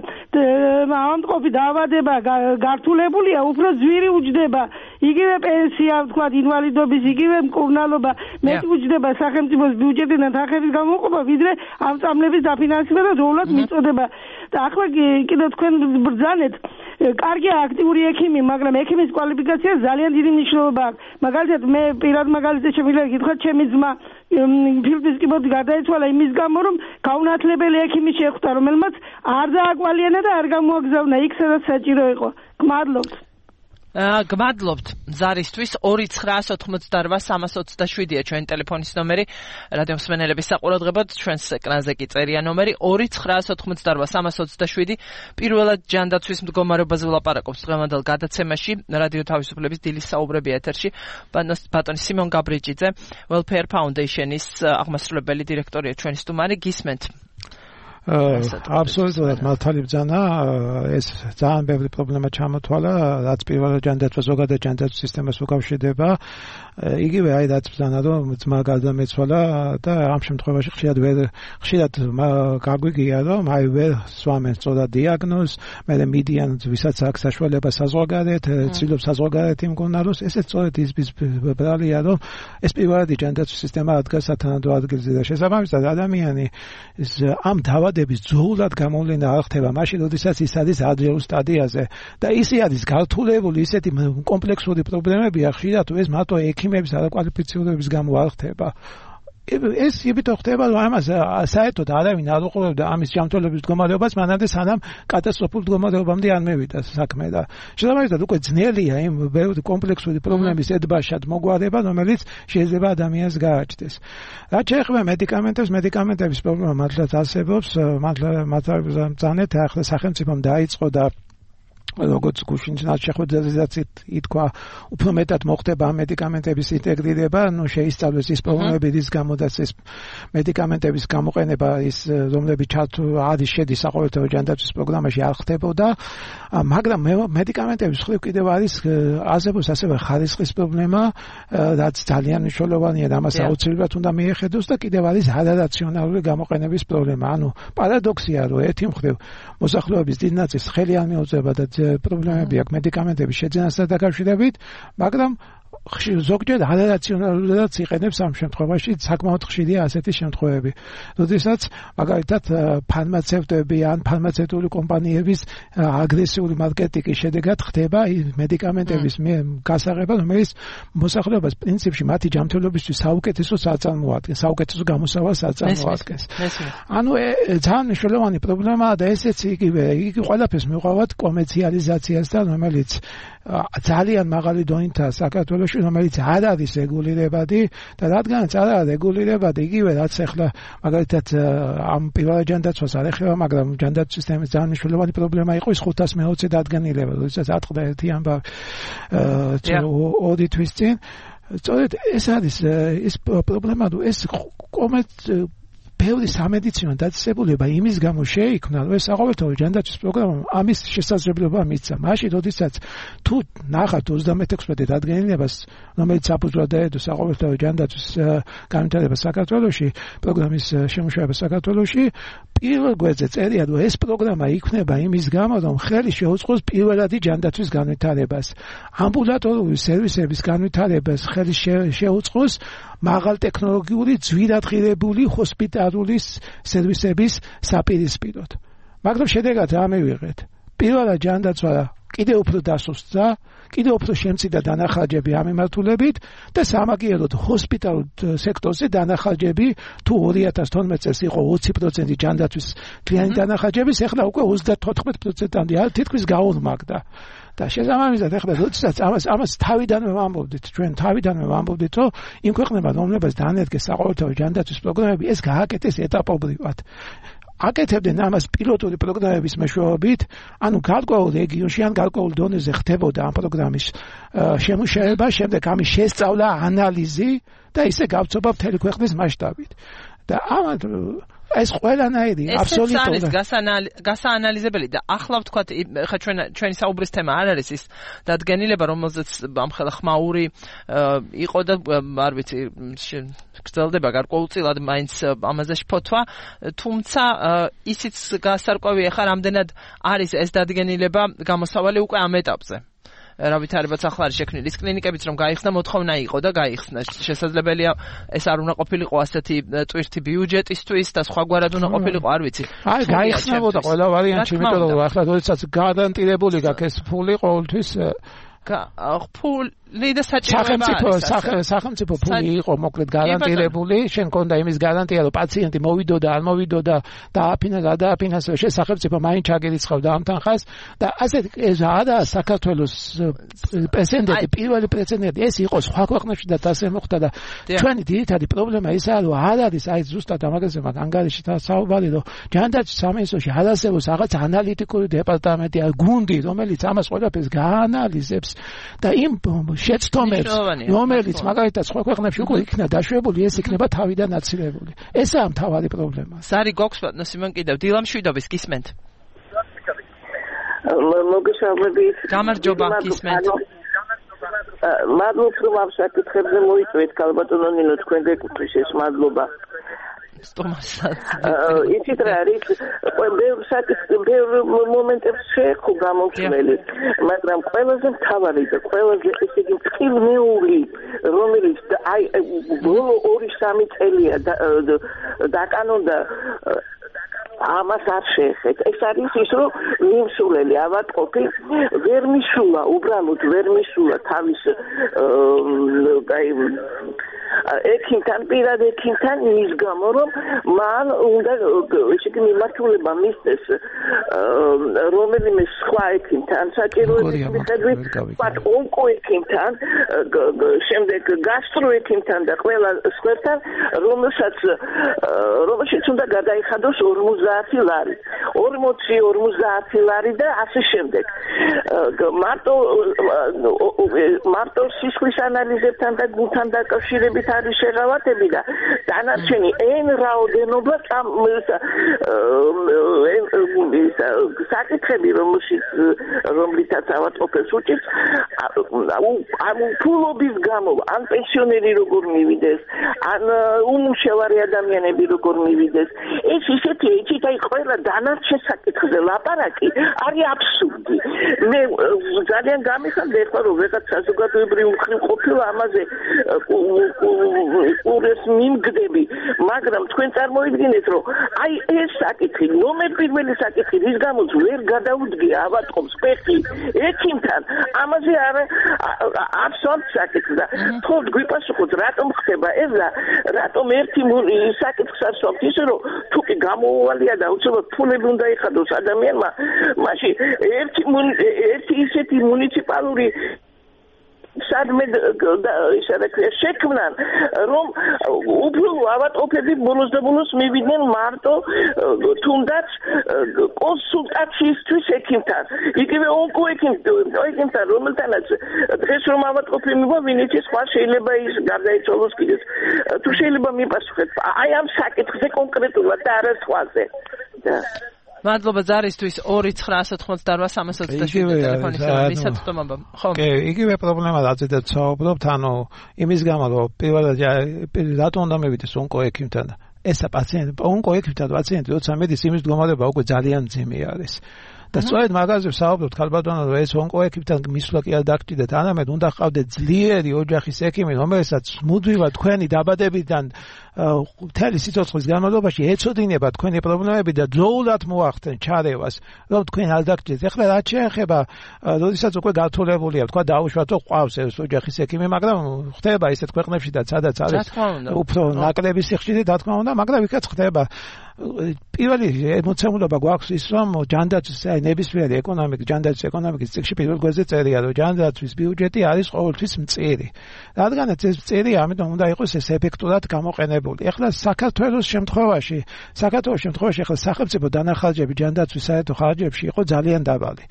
ავადმყოფი დაავადება გართულებულია, უფრო ძვირი უჯდება, იგივე პენსია, ვთქვათ, ინვალიდობის, იგივე მკურნალობა, მეტი უჯდება სახელმწიფოს ბიუჯეტიდან თანხების გამოყოფა, ვიდრე ამ წამლების დაფინანსება და დოულად მიწოდება. და ახლა კიდე თქვენ ბრძანეთ, კარგია აქტიური ექიმი, მაგრამ ექიმის კვალიფიკაცია ძალიან დიდი მნიშვნელობა აქვს. მაგალითად, მე პირად მაგალითად შემიძლია გითხრათ, ჩემი ძმა ფილტვის კიბოთი გარდაიცვალა იმის გამო, რომ გაუნათლებელი ექიმი შეხვდა, რომელმაც არ დააკვალიანა და არ გამოაგზავნა იქ, სადაც საჭირო იყო. გმადლობთ. გმადლობთ ზარისთვის ორი ცხრა ოთხმოცდაოთხ სამას ოცდაშვიდია ჩვენი ტელეფონის ნომერი რადიო მსმენელების საყურადღებოდ ჩვენს ეკრანზე კი წერია ნომერი ორი ცხრა ოთხმოცდაოთხ სამას ოცდაშვიდი პირველად ჯანდაცვის მდგომარეობაზე ვლაპარაკობს დღევანდელ გადაცემაში რადიო თავისუფლების დილის საუბრები ეთერში ბატონი სიმონ გაბრიჯიძე Welfare Foundation-ის აღმასრულებელი დირექტორია ჩვენი სტუმარი გისმენთ აბსოლუტურად მართალი ბრძანა ეს ძალიან ბევრი პრობლემა ჩამოთვალა რაც პირველად ჯანდაცვა ზოგადად ჯანდაცვის სისტემას უკავშირდება იგივე აი რაც ბრძანა რომ ძმა გადამეცვალა და ამ შემთხვევაში ხშირად ვერ ხშირად გაგვიგია რომ აი ვერ სვამენ სწორად დიაგნოზს მე მედიან ვისაც აქვს საშუალება საზღვარგარეთ ცდილობს საზღვარგარეთ იმგონაროს ესეც სწორედ ის ბრალია რომ ეს პირველადი ჯანდაცვის სისტემა ადგას სათანადო ადგილზე და შესაბამისად ადამიანი ამ დავადების ძოულად გამოვლენა არ ხდება მაშინ როდესაც ის არის ადრეულ სტადიაზე და ისე არის გართულებული ისეთი კომპლექსური პრობლემებია ხშირად თუ ეს მათო ექიმების არაკვალიფიცირების გამო არ ხდება ეს იბიტო ხდება რომ ამას საერთოდ არავინ არ უყურებდა ამის ჯანმრთელობის მდგომარეობას მანამდე სანამ კატასტროფულ მდგომარეობამდე არ მევიდა საქმე და შესაბამისად უკვე ძნელია იმ ბევრი კომპლექსური პრობლემის ედბაშად მოგვარება რომელიც შეიძლება ადამიანს გააჩნდეს რაც შეეხება მედიკამენტებს მედიკამენტების პრობლემა მართლაც არსებობს მართლა მართლა ახლა სახელმწიფომ დაიწყო და როგორც გუშინაც შეხვედრაზეც ითქვა უფრო მეტად მოხდება მედიკამენტების ინტეგრირება, ну შეისწავლეს ის პრობლემები, რის გამოდაც ეს მედიკამენტების გამოყენება ის რომლებიც ჩართულ არის შედის საყოველთაო ჯანდაცვის პროგრამაში არ ხდებოდა, მაგრამ მედიკამენტების მხრივ კიდევ არის არსებობს ასევე ხარისხის პრობლემა, რაც ძალიან მნიშვნელოვანია და ამას აუცილებლად უნდა მიეხედოს და კიდევ არის არარაციონალური გამოყენების პრობლემა. ანუ პარადოქსია, რომ ერთი მხრივ მოსახლეობის დიდ ნაწილს ხელი არ მიუწევდა და პრობლემები აქვს მედიკამენტების შეძენასთან დაკავშირებით, მაგრამ ზოგჯერ არარაციონალურადაც იყენებს ამ შემთხვევაში საკმაოდ ხშირია ასეთი შემთხვევები. როდესაც მაგალითად ფარმაცევტები ან ფარმაცევტული კომპანიების აგრესიული მარკეტინგის შედეგად ხდება მედიკამენტების გასაღება, რომელიც მოსახლეობას პრინციპში მათი ჯანმრთელობისთვის საუკეთესო საწარმოადგენს, საუკეთესო გამოსავალს აწარმოადგენს. ანუ ძალიან მნიშვნელოვანი პრობლემაა და ესეც იგივე, იგი ყველაფერს მიყვავად კომერციალიზაციასთან, რომელიც ძალიან მაღალი დონითაა საქართველოში, რომელიც არ არის რეგულირებადი და რადგანაც არ არის რეგულირებადი, იგივე რაც ახლა მაგალითად ამ პირველ ჯანდაცვას არ ეხება, მაგრამ ჯანდაცვის სისტემის ძალიან მნიშვნელოვანი პრობლემა იყო ის ხუთას მეოცე დადგენილება, როდესაც ატყდა ერთი ამბავი ორი თვის წინ. სწორედ ეს არის ის პრობლემა, რომ ეს კომერცია ბევრი სამედიცინო დაწესებულება იმის გამო შეიქმნა, რომ ეს საყოველთაო ჯანდაცვის პროგრამა ამის შესაძლებლობა მისცა. მაშინ, როდესაც თუ ნახავთ ოცდამეექვსმეტ დადგენილებას, რომელიც საფუძვლად დაედო საყოველთაო ჯანდაცვის განვითარებას საქართველოში, პროგრამის შემუშავებას საქართველოში, პირველ გვერდზე წერია, რომ ეს პროგრამა იქნება იმის გამო, რომ ხელი შეუწყოს პირველადი ჯანდაცვის განვითარებას. ამბულატორული სერვისების განვითარებას ხელი შეუწყოს მაღალტექნოლოგიური ძვირადღირებული ჰოსპიტალური სერვისების საპირისპიროდ. მაგრამ შედეგად რა მივიღეთ? პირველად ჯანდაცვა კიდევ უფრო დასუსტდა, კიდევ უფრო შემცირდა დანახარჯები ამ მიმართულებით და სამაგიეროდ ჰოსპიტალურ სექტორზე დანახარჯები თუ ორი ათას თორმეტ წელს იყო ოცი პროცენტი ჯანდაცვის კლიანი დანახარჯების, ახლა უკვე ოცდათოთხმეტ პროცენტამდე არ თითქმის გაორმაგდა. და შესაბამისად ახლა როდესაც ამას ამას თავიდანვე ვამბობდით, ჩვენ თავიდანვე ვამბობდით, რომ იმ ქვეყნებად, რომლებსაც დაანერგეს საყოველთაო ჯანდაცვის პროგრამები, ეს გააკეთეს ეტაპობრივად. აკეთებდნენ ამას პილოტური პროგრამების მეშვეობით, ანუ გარკვეულ რეგიონში ან გარკვეულ დონეზე ხდებოდა ამ პროგრამის შემუშავება, შემდეგ ამის შესწავლა, ანალიზი და ისე გავწობა მთელი ქვეყნის მასშტაბით. და ამათ ეს ყველანაირი აბსოლუტურად გასაანალიზებელი და ახლა ვთქვათ, ხა ჩვენ ჩვენი საუბრის თემა არ არის ის დადგენილება, რომელზეც ამხელა ხმაური იყო და არ ვიცი გრძელდება გარკვეულწილად მაინც ამაზე შფოთვა, თუმცა ისიც გასარკვევია ხა რამდენად არის ეს დადგენილება გამოსავალი უკვე ამ ეტაპზე. რა ვითარებაც ახლა არის შექმნილი ის კლინიკებიც რომ გაიხსნა, მოთხოვნა იყო და გაიხსნა. შესაძლებელია ეს არ უნდა ყოფილიყო ასეთი ტვირთი ბიუჯეტისთვის და სხვაგვარად უნდა ყოფილიყო, არ ვიცი. აი გაიხსნებოდა ყველა ვარიანტი, იმიტომ რომ ახლა როდესაც გარანტირებული გაქვს ეს ფული ყოველთვის ფული და საჭიროება სახელმწიფო ფული იყო მოკლედ გარანტირებული, შენ კონდა იმის გარანტია, რომ პაციენტი მოვიდოდა, არ მოვიდოდა, დააფინა, გადააფინანსა, შენ სახელმწიფო მაინც ჩაგერიცხავდა ამ თანხას და ასეთ ეს არა საქართველოს პრეცედენტი, პირველი პრეცედენტი, ეს იყო სხვა ქვეყნებში და ასე მოხდა და ჩვენი ძირითადი პრობლემა ისაა, რომ არ არის აი ზუსტად ამაგაზე მაგ ანგარიში საუბარი, რომ ჯანდაცვის სამინისტროში არ არსებობს რაღაც ანალიტიკური დეპარტამენტი, გუნდი, რომელიც ამას ყველაფერს გაანალიზებს და იმ შეცდომებს, რომელიც მაგალითად სხვა ქვეყნებში უკვე იქნა დაშვებული, ეს იქნება თავიდან აცილებული. ესაა მთავარი პრობლემა. ზარი გვაქვს ბატონო სიმონ კიდევ დილა მშვიდობის გისმენთ. მოგესალმებით. გამარჯობა, გისმენთ. მადლობა რომ ამ საკითხებზე მოიწვიეთ, ქალბატონო ნინო, თქვენ გეკუთვნის ეს მადლობა. სტომასაც. იცით რა არის, ბევრ საკითხ, ბევრ მომენტებს შეეხო გამომხმელი, მაგრამ ყველაზე მთავარი და ყველაზე ესე იგი მწკივნეული, რომელიც აი ბოლო ორი სამი წელია დაკანონდა ამას არ შეეხეთ. ეს არის ის, რომ მიმსულელი ავადმყოფი ვერ მისულა, უბრალოდ ვერ მისულა თავის აი ექიმთან, პირად ექიმთან ის გამო, რომ მან უნდა ესე იგი მიმართულება მისცეს რომელიმე სხვა ექიმთან, საჭიროების მიხედვით, ვთქვათ, ონკოექიმთან, შემდეგ გასტროექიმთან და ყველა სხვებთან, რომელსაც რომელშიც უნდა გადაიხადოს ორმოცდაათი ლარი, ორმოცი ორმოცდაათი ლარი და ასე შემდეგ. მარტო მარტო სისხლის ანალიზებთან და გულთან დაკავშირებით არის შეღავათები და დანარჩენი εν რაოდენობა საკითხები, რომელშიც რომლითაც ავადმყოფებს უჭირს, ამ ფულობის გამო, ან პენსიონერი როგორ მივიდეს, ან უმუშევარი ადამიანები როგორ მივიდეს, ეს ისეთი იცით, აი ყველა დანარჩენ საკითხზე ლაპარაკი არის აბსურდი. მე ძალიან გამიხარდა ეხლა რომ ვეღაც საზოგადოებრივი მხრივ ყოფილა ამაზე ყურეს მიმგდები, მაგრამ თქვენ წარმოიდგინეთ რომ აი ეს საკითხი, ნომერ პირველი საკითხი, რის გამოც ვერ გადაუდგე ავატყობს ფეხი ექიმთან, ამაზე არ აბსოლუტ საკითხი და თქო გვიპასუხოთ რატომ ხდება ეს და რატომ ერთი საკითხს ასვამთ ისე რომ თუ კი გამოუვალია და უცებად ფულები უნდა იხადოს ადამიანმა, მაშინ ერთი ერთი ისეთი მუნიციპალური სადმე ისე რა ქვია შექმნან რომ უფრო ავატყოფები ბოლოს და ბოლოს მივიდნენ მარტო თუნდაც კონსულტაციისთვის ექიმთან, იგივე ონკოექიმთან, რომელთანაც დღეს რომ ავატყოფი მივა, ვინც სხვა შეიძლება ის გარდაიცვალოს კიდეც. თუ შეიძლება მიპასუხეთ აი ამ საკითხზე კონკრეტულად და არა სხვაზე. მადლობა ზარისთვის ორი ცხრა ათოთხმოცდაოთხ სამას ოცდაშვიდი ტელეფონის მისაწვდომობა. ხო. კი, იგივე პრობლემა რაზედაც საუბრობთ, ანუ იმის გამო რომ პირველად რატომ უნდა მივიდეს ონკოექიმთან? ეს პაციენტი, ონკოექიმთან პაციენტი როცა მიდის, იმის მდგომარეობა უკვე ძალიან მძიმე არის. და სწორედ მაგაზე ვსაუბრობთ ქალბატონო, რომ ეს ონკოექიმთან მისვლა კი არ დაგჭირდეთ, არამედ უნდა ყავდეთ ძლიერი ოჯახის ექიმი, რომელსაც მუდმივად თქვენი დაბადებიდან მთელი სიცოცხლის განმავლობაში ეცოდინება თქვენი პრობლემები და ძოულად მოახდენ ჩარევას, რომ თქვენ არ დაგჭირდეთ. ეხლა რაც შეეხება, როდესაც უკვე გართულებულია, თქვა დაუშვათ, რომ ყავს ეს ოჯახის ექიმი, მაგრამ ხდება ისეთ ქვეყნებში და სადაც არის უფრო ნაკლები სიხშირე, რა თქმა უნდა, მაგრამ იქაც ხდება. პირველი ემოცემულობა გვაქვს ის, რომ ჯანდაცვის, აი ნებისმიერი ეკონომიკის, ჯანდაცვის ეკონომიკის წიგნში პირველ გვერდზე წერია, რომ ჯანდაცვის ბიუჯეტი არის ყოველთვის მწირი. რადგანაც ეს მწირი, ამიტომ უნდა იყოს ეს ეფექტურად გამოყენებული. ეხლა საქართველოს შემთხვევაში, საქართველოს შემთხვევაში ეხლა სახელმწიფო დანახარჯები ჯანდაცვის საერთო ხარჯებში იყო ძალიან დაბალი.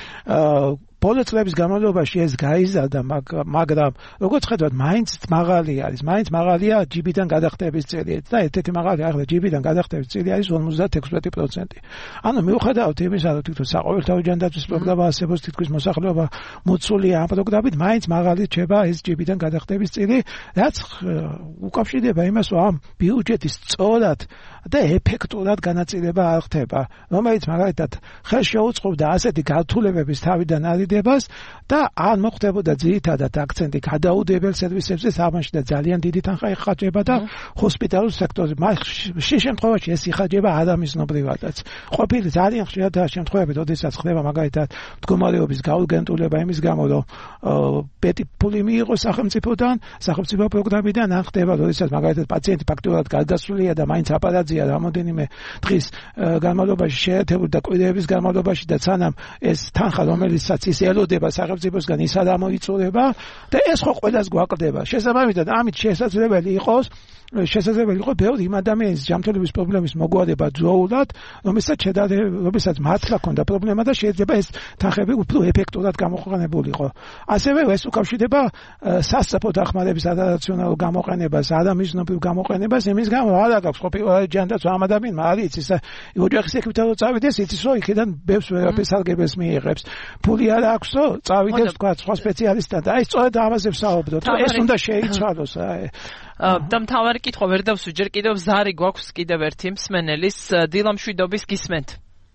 ბოლო წლების განმავლობაში ეს გაიზარდა, მაგრამ როგორც ხედავთ, მაინც მაღალი არის, მაინც მაღალია ჯიბიდან გადახდების წილი და ერთ-ერთი მაღალი ახლა ჯიბიდან გადახდების წილი არის ორმოცდაექვსი პროცენტი. ანუ მიუხედავად იმისა, რომ თვითონ საყოველთაო ჯანდაცვის პროგრამა არსებობს, თითქმის მოსახლეობა მოცულია ამ პროგრამით, მაინც მაღალი რჩება ეს ჯიბიდან გადახდების წილი, რაც უკავშირდება იმას, რომ ამ ბიუჯეტის სწორად და ეფექტურად განაწილება არ ხდება, რომელიც მაგალითად ხელს შეუწყობდა ასეთი გართულებების თავიდან არიდებას და არ მოხდებოდა ძირითადად აქცენტი გადაუდებელ სერვისებზე, საგანში და ძალიან დიდი თანხა იხარჯება და ჰოსპიტალურ სექტორზე. შე შემთხვევაში ეს იხარჯება ადამიანობრივადაც. ყოფილი ძალიან ხშირად შემთხვევები, როდესაც ხდება მაგალითად მდგომარეობის გაურგენტულება იმის გამო, რომ პეტი ფული მიიღოს სახელმწიფოდან, სახელმწიფო პროგრამიდან, ან ხდება, როდესაც მაგალითად პაციენტი ფაქტობრივად გარდაცვლილია და მაინც აპარატზია რამოდენიმე დღის განმავლობაში შეერთებული და კვირეების განმავლობაში და სანამ ეს თანხა, რომელიცაც ის ელოდება სახელმწიფოსგან, ის არ ამოიწურება და ეს ხო ყველას გვაკლდება. შესაბამისად, ამით შესაძლებელი იყოს შესაძლებელი იყო ბევრი იმ ადამიანის ჯანმრთელობის პრობლემის მოგვარება ძოულად, რომელსაც რომელსაც მართლა ჰქონდა პრობლემა და შეიძლება ეს თანხები უფრო ეფექტურად გამოყენებულიყო. ასევე ეს უკავშირდება სასწრაფო დახმარების არარაციონალურ გამოყენებას, არამიზნობრივ გამოყენებას, იმის გამო არ აქვს ყოფილი ჯანდაცვა ამ ადამიანმა არის ის ოჯახის ექიმთან რო წავიდეს, იცის რომ იქიდან ბევრს ვერაფერს არგებელს მიიღებს. ფული არ აქვს, რომ წავიდეს თქვა სხვა სპეციალისტთან და აი სწორედ ამაზე ვსაუბრობთ, რომ ეს უნდა შეიცვალოს. და მთავარი კითხვა ვერ დავსუჯერ, კიდევ ზარი გვაქვს კიდევ ერთი მსმენელის, დილამშვიდობის გისმენთ.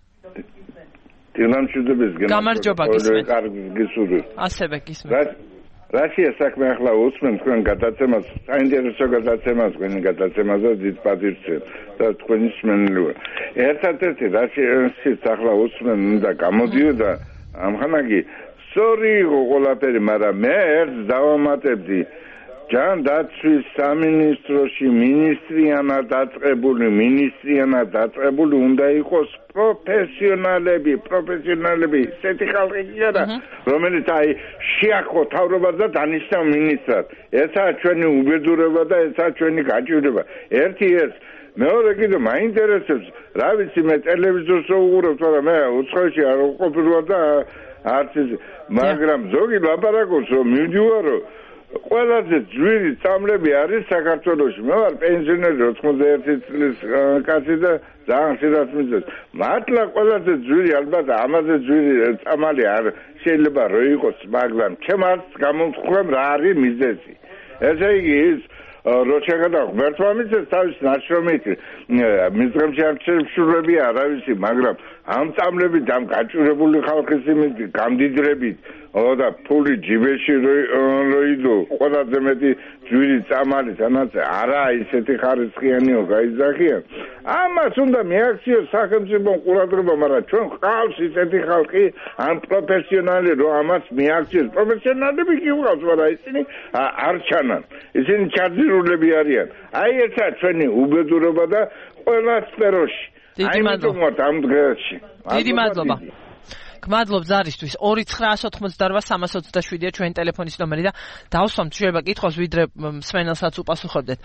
დილამშვიდობის გისმენთ. გამარჯობა გისმენთ. გისურვ. ასევე გისმენთ. რაშია საქმე ახლა უსმენ თქვენ გადაცემას, საინტერესო გადაცემას, თქვენი გადაცემაზე დიდ პატივს და თქვენი მსმენელი. ერთადერთი რაშია ახლა უსმენ და გამოდიოდა ამხანაგი სწორი იყო ყველაფერი, მაგრამ მე ერთს დავამატებდი. ჯანდაცვის სამინისტროში მინისტრიანად დაწყებული, მინისტრიანად დაწყებული უნდა იყოს პროფესიონალები, პროფესიონალები, ისეთი ხალხი არა, რომელიც აი შეახო თავრობას და დანიშნა მინისტრად. ესაა ჩვენი უბედურება და ესაა ჩვენი გაჭირვება. ერთი ეს მეორე კიდე მაინტერესებს, რა ვიცი, მე ტელევიზორს ვუყურებ, მაგრამ მე უცხოეთში არ ვყოფილვარ და არც ის, მაგრამ ზოგი ლაპარაკობს, რომ მივდივარო ყველაზე ძვირი წამლები არის საქართველოში. მე ვარ პენსიონერი ოცდაერთი წლის კაცი და ძალიან ხშირად მიწევს. მართლა ყველაზე ძვირი, ალბათ ამაზე ძვირი წამალი არ შეიძლება რო იყოს, მაგრამ ჩემ არც გამომთქვამ რა არის მიზეზი. ესე იგი ის რო შეგადა ღმერთმა მიწეს თავის ნაშრომით მიზღემში არ შეშურებია, რა ვიცი, მაგრამ ამ წამლებით ამ გაჭირებული ხალხის იმით გამდიდრებით და ფული ჯიბეში როიდო ყველაზე მეტი ჯვირი წამალი თანაც არა ისეთი ხარისხიანიო გაიზახიან ამას უნდა მიაქციოს სახელმწიფო ყურადღება მაგრამ ჩვენ ყავს ისეთი ხალხი ან პროფესიონალი რომ ამას მიაქციოს პროფესიონალები კი უყავს მაგრამ ისინი არ ჩანან ისინი ჩაძირულები არიან აი ერთად ჩვენი უბედურობა და ყველა სფეროში დიდი მადლობა ამ დღეში დიდი მადლობა გმადლობ ზარისთვის ორი ცხრა ოთხმოცდაოთხ სამას ოცდაშვიდია ჩვენი ტელეფონის ნომერი და დავსვამთ შეიძლება კითხოს ვიდრე მსმენელსაც უპასუხებდეთ.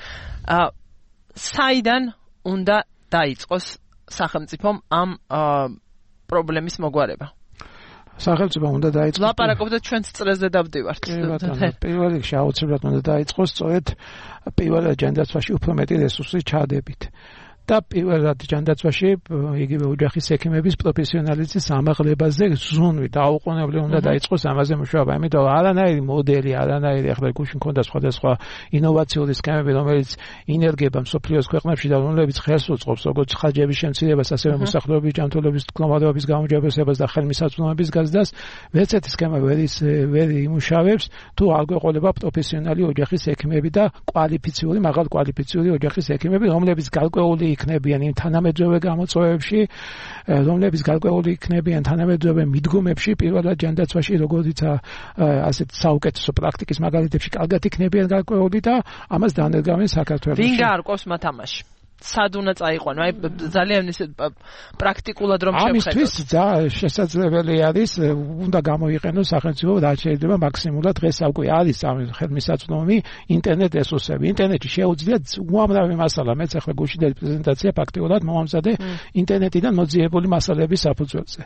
საიდან უნდა დაიწყოს სახელმწიფომ ამ პრობლემის მოგვარება? სახელმწიფო უნდა დაიწყოს. ლაპარაკობდეთ ჩვენც წრეზე დავდივართ. პირველ რიგში აუცილებლად უნდა დაიწყოს სწორედ პირველ ჯანდაცვაში უფრო მეტი რესურსი ჩადებით. და პირველად ჯანდაცვაში იგივე ოჯახის ექიმების პროფესიონალიზმის ამაღლებაზე ზრუნვით დაუყოვნებლივ უნდა დაიწყოს ამაზე მუშაობა. იმიტომ არანაირი მოდელი, არანაირი ახლა გუშინ მქონდა სხვადასხვა ინოვაციური სქემები, რომელიც ინერგება მსოფლიოს ქვეყნებში და რომლებიც ხელს უწყობს როგორც ხარჯების შემცირებას, ასევე მოსახლეობის ჯანმრთელობის მდგომარეობის გამოჯობესებას და ხელმისაწვდომობის გაზრდას, ვერც ერთი სქემა ვერ ვერ იმუშავებს, თუ არ გვეყოლება პროფესიონალი ოჯახის ექიმები და კვალიფიციური, მაღალ კვალიფიციური ოჯახის ექიმები, რომლებიც გარკვეული იქნებიან იმ თანამედროვე გამოწვევებში, რომლებიც გარკვეული იქნებიან თანამედროვე მიდგომებში, პირველად ჯანდაცვაში, როგორიც ასეთ საუკეთესო პრაქტიკის მაგალითებში კარგად იქნებიან გარკვეული და ამას დაანერგავენ საქართველოში. ვინ გაარკვევს მათ ამაში? სად უნდა წაიყვანო? აი ძალიან ისე პრაქტიკულად რომ შევხედოთ. ამისთვის შესაძლებელი არის, უნდა გამოიყენოს სახელმწიფო რაც შეიძლება მაქსიმალურად დღეს უკვე არის ამ ხელმისაწვდომი ინტერნეტ რესურსები. ინტერნეტში შეუძლია უამრავი მასალა, მეც ახლა გუშინდელი პრეზენტაცია ფაქტიურად მომამზადე ინტერნეტიდან მოძიებული მასალების საფუძველზე.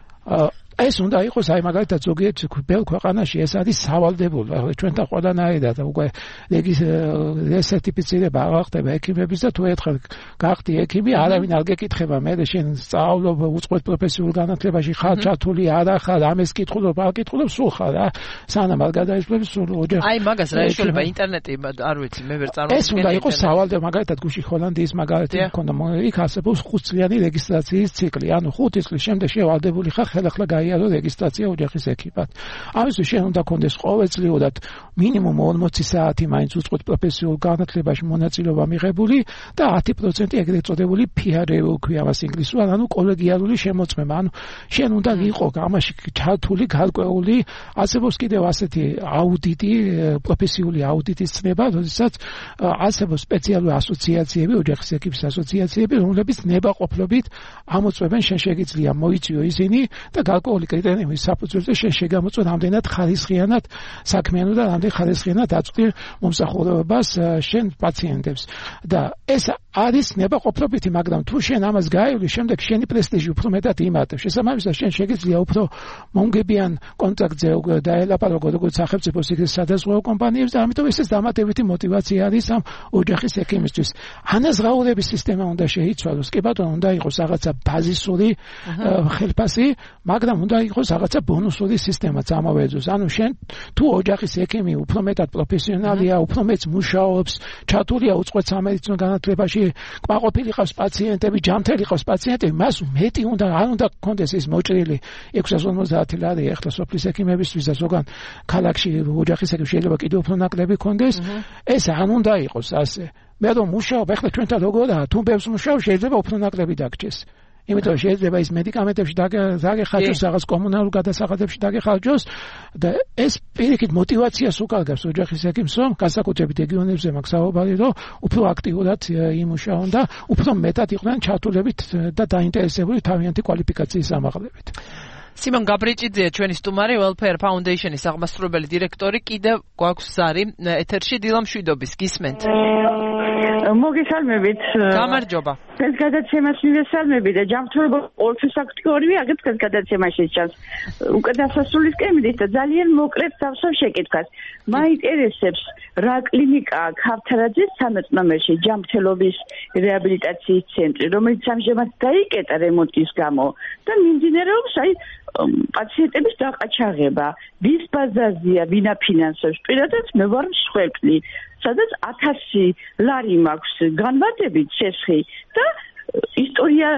ეს უნდა იყოს აი მაგალითად ზოგიერთ ბევრ ქვეყანაში ეს არის სავალდებულო. ჩვენთან ყველანაირად უკვე რესერტიფიცირება არ ხდება ექიმების და თუ ერთხელ გახდი ექიმი, არავინ არ გეკითხება მე შენ სწავლობ უწყოთ პროფესიულ განათლებაში ხარ ჩართული არა ხარ, ამას კითხულობ, არ კითხულობ, სულ ხარ რა. სანამ არ გადაისვლები სულ ოჯახი. აი მაგას რა შეიძლება ინტერნეტი არ ვიცი, მე ვერ წარმოვიდგენ. ეს უნდა იყოს სავალდებულო, მაგალითად გუშინ ჰოლანდიის მაგალითი მქონდა, იქ არსებობს ხუთწლიანი რეგისტრაციის ციკლი, ანუ ხუთი წლის შემდეგ შევალდებული ხარ ხელახლა გაიარო რეგისტრაცია ოჯახის ექიმად. ამისთვის შენ უნდა კონდეს ყოველწლიურად მინიმუმ ორმოცი საათი მაინც უწყოთ პროფესიულ განათლებაში მონაწილეობა მიღებული და ათი პროცენტი ეგრეთ წოდებული peer review ქვია მას ინგლისურად, ანუ კოლეგიალური შემოწმება. ანუ შენ უნდა იყო ამაში ჩართული გარკვეული, არსებობს კიდევ ასეთი აუდიტი, პროფესიული აუდიტის ცნება, როდესაც არსებობს სპეციალური ასოციაციები, ოჯახის ექიმის ასოციაციები, რომლებიც ნებაყოფლობით ამოწმებენ შენ შეგიძლია მოიწვიო ისინი და გარკვეული კრიტერიუმის საფუძველზე შენ შეგამოწმე რამდენად ხარისხიანად საქმიანო და რამდენ ხარისხიანად აწვდი მომსახურებას შენ პაციენტებს. და ეს არის ნებაყოფლობითი, მაგრამ თუ შენ ამას გაივლი, შემდეგ შენი პრესტიჟი უფრო მეტად იმატებს. შესაბამისად, შენ შეგიძლია უფრო მომგებიან კონტრაქტზე დაელაპარაკო როგორც სახელმწიფოს იქ სადაზღვევო კომპანიებს და ამიტომ ესეც დამატებითი მოტივაცია არის ამ ოჯახის ექიმისთვის. ანაზღაურების სისტემა უნდა შეიცვალოს. კი ბატონო, უნდა იყოს რაღაცა ბაზისური ხელფასი, მაგრამ უნდა იყოს რაღაცა ბონუსური სისტემა წამოვეძოს. ანუ შენ თუ ოჯახის ექიმი უფრო მეტად პროფესიონალია, უფრო მეტ მუშაობს, ჩართულია უწყვეტ სამედიცინო განათლებაში, კმაყოფილი ყავს პაციენტები, ჯანმრთელი ყავს პაციენტები, მას მეტი უნდა არ უნდა გქონდეს ის მოჭრილი ექვსას ორმოცდაათი ლარი ახლა სოფლის ექიმებისთვის და ზოგან ქალაქში ოჯახის ექიმი შეიძლება კიდევ უფრო ნაკლები გქონდეს. ეს არ უნდა იყოს ასე. მე რომ მუშაობ, ახლა ჩვენთან როგორაა, თუ ბევრს მუშაობ, შეიძლება უფრო ნაკლები დაგჭეს. იმიტომ შეიძლება ის მედიკამენტებში დაგეხარჯოს, რაღაც კომუნალურ გადასახადებში დაგეხარჯოს და ეს პირიქით მოტივაციას უკარგავს ოჯახის ექიმს, რომ განსაკუთრებით რეგიონებზე მაქვს საუბარი, რომ უფრო აქტიურად იმუშაონ და უფრო მეტად იყვნენ ჩართულებით და დაინტერესებული თავიანთი კვალიფიკაციის ამაღლებით. სიმონ გაბრიჭიძეა ჩვენი სტუმარი, Welfare Foundation-ის აღმასრულებელი დირექტორი. კიდევ გვაქვს ზარი ეთერში დილა მშვიდობის, გისმენთ. მოგესალმებით. გამარჯობა. ეს გადაცემას მივესალმები და ჯანმრთელობა ყოველთვის აქტიურია, აგეთ ეს გადაცემაში ჩანს. უკვე დასასრულისკენ მიდით და ძალიან მოკლედ დავსვამ შეკითხვას. მაინტერესებს რა კლინიკაა ქავთარაძის სამეწნომეში ჯანმრთელობის რეაბილიტაციის ცენტრი, რომელიც ამჟამად დაიკეტა რემონტის გამო და მიმდინარეობს აი პაციენტების დაყაჩაღება. ვის ბაზაზია, ვინ აფინანსებს? პირადად მე ვარ მსხვერპლი, სადაც ათასი ლარი მაქვს განვადებით ცეცხლი და ისტორია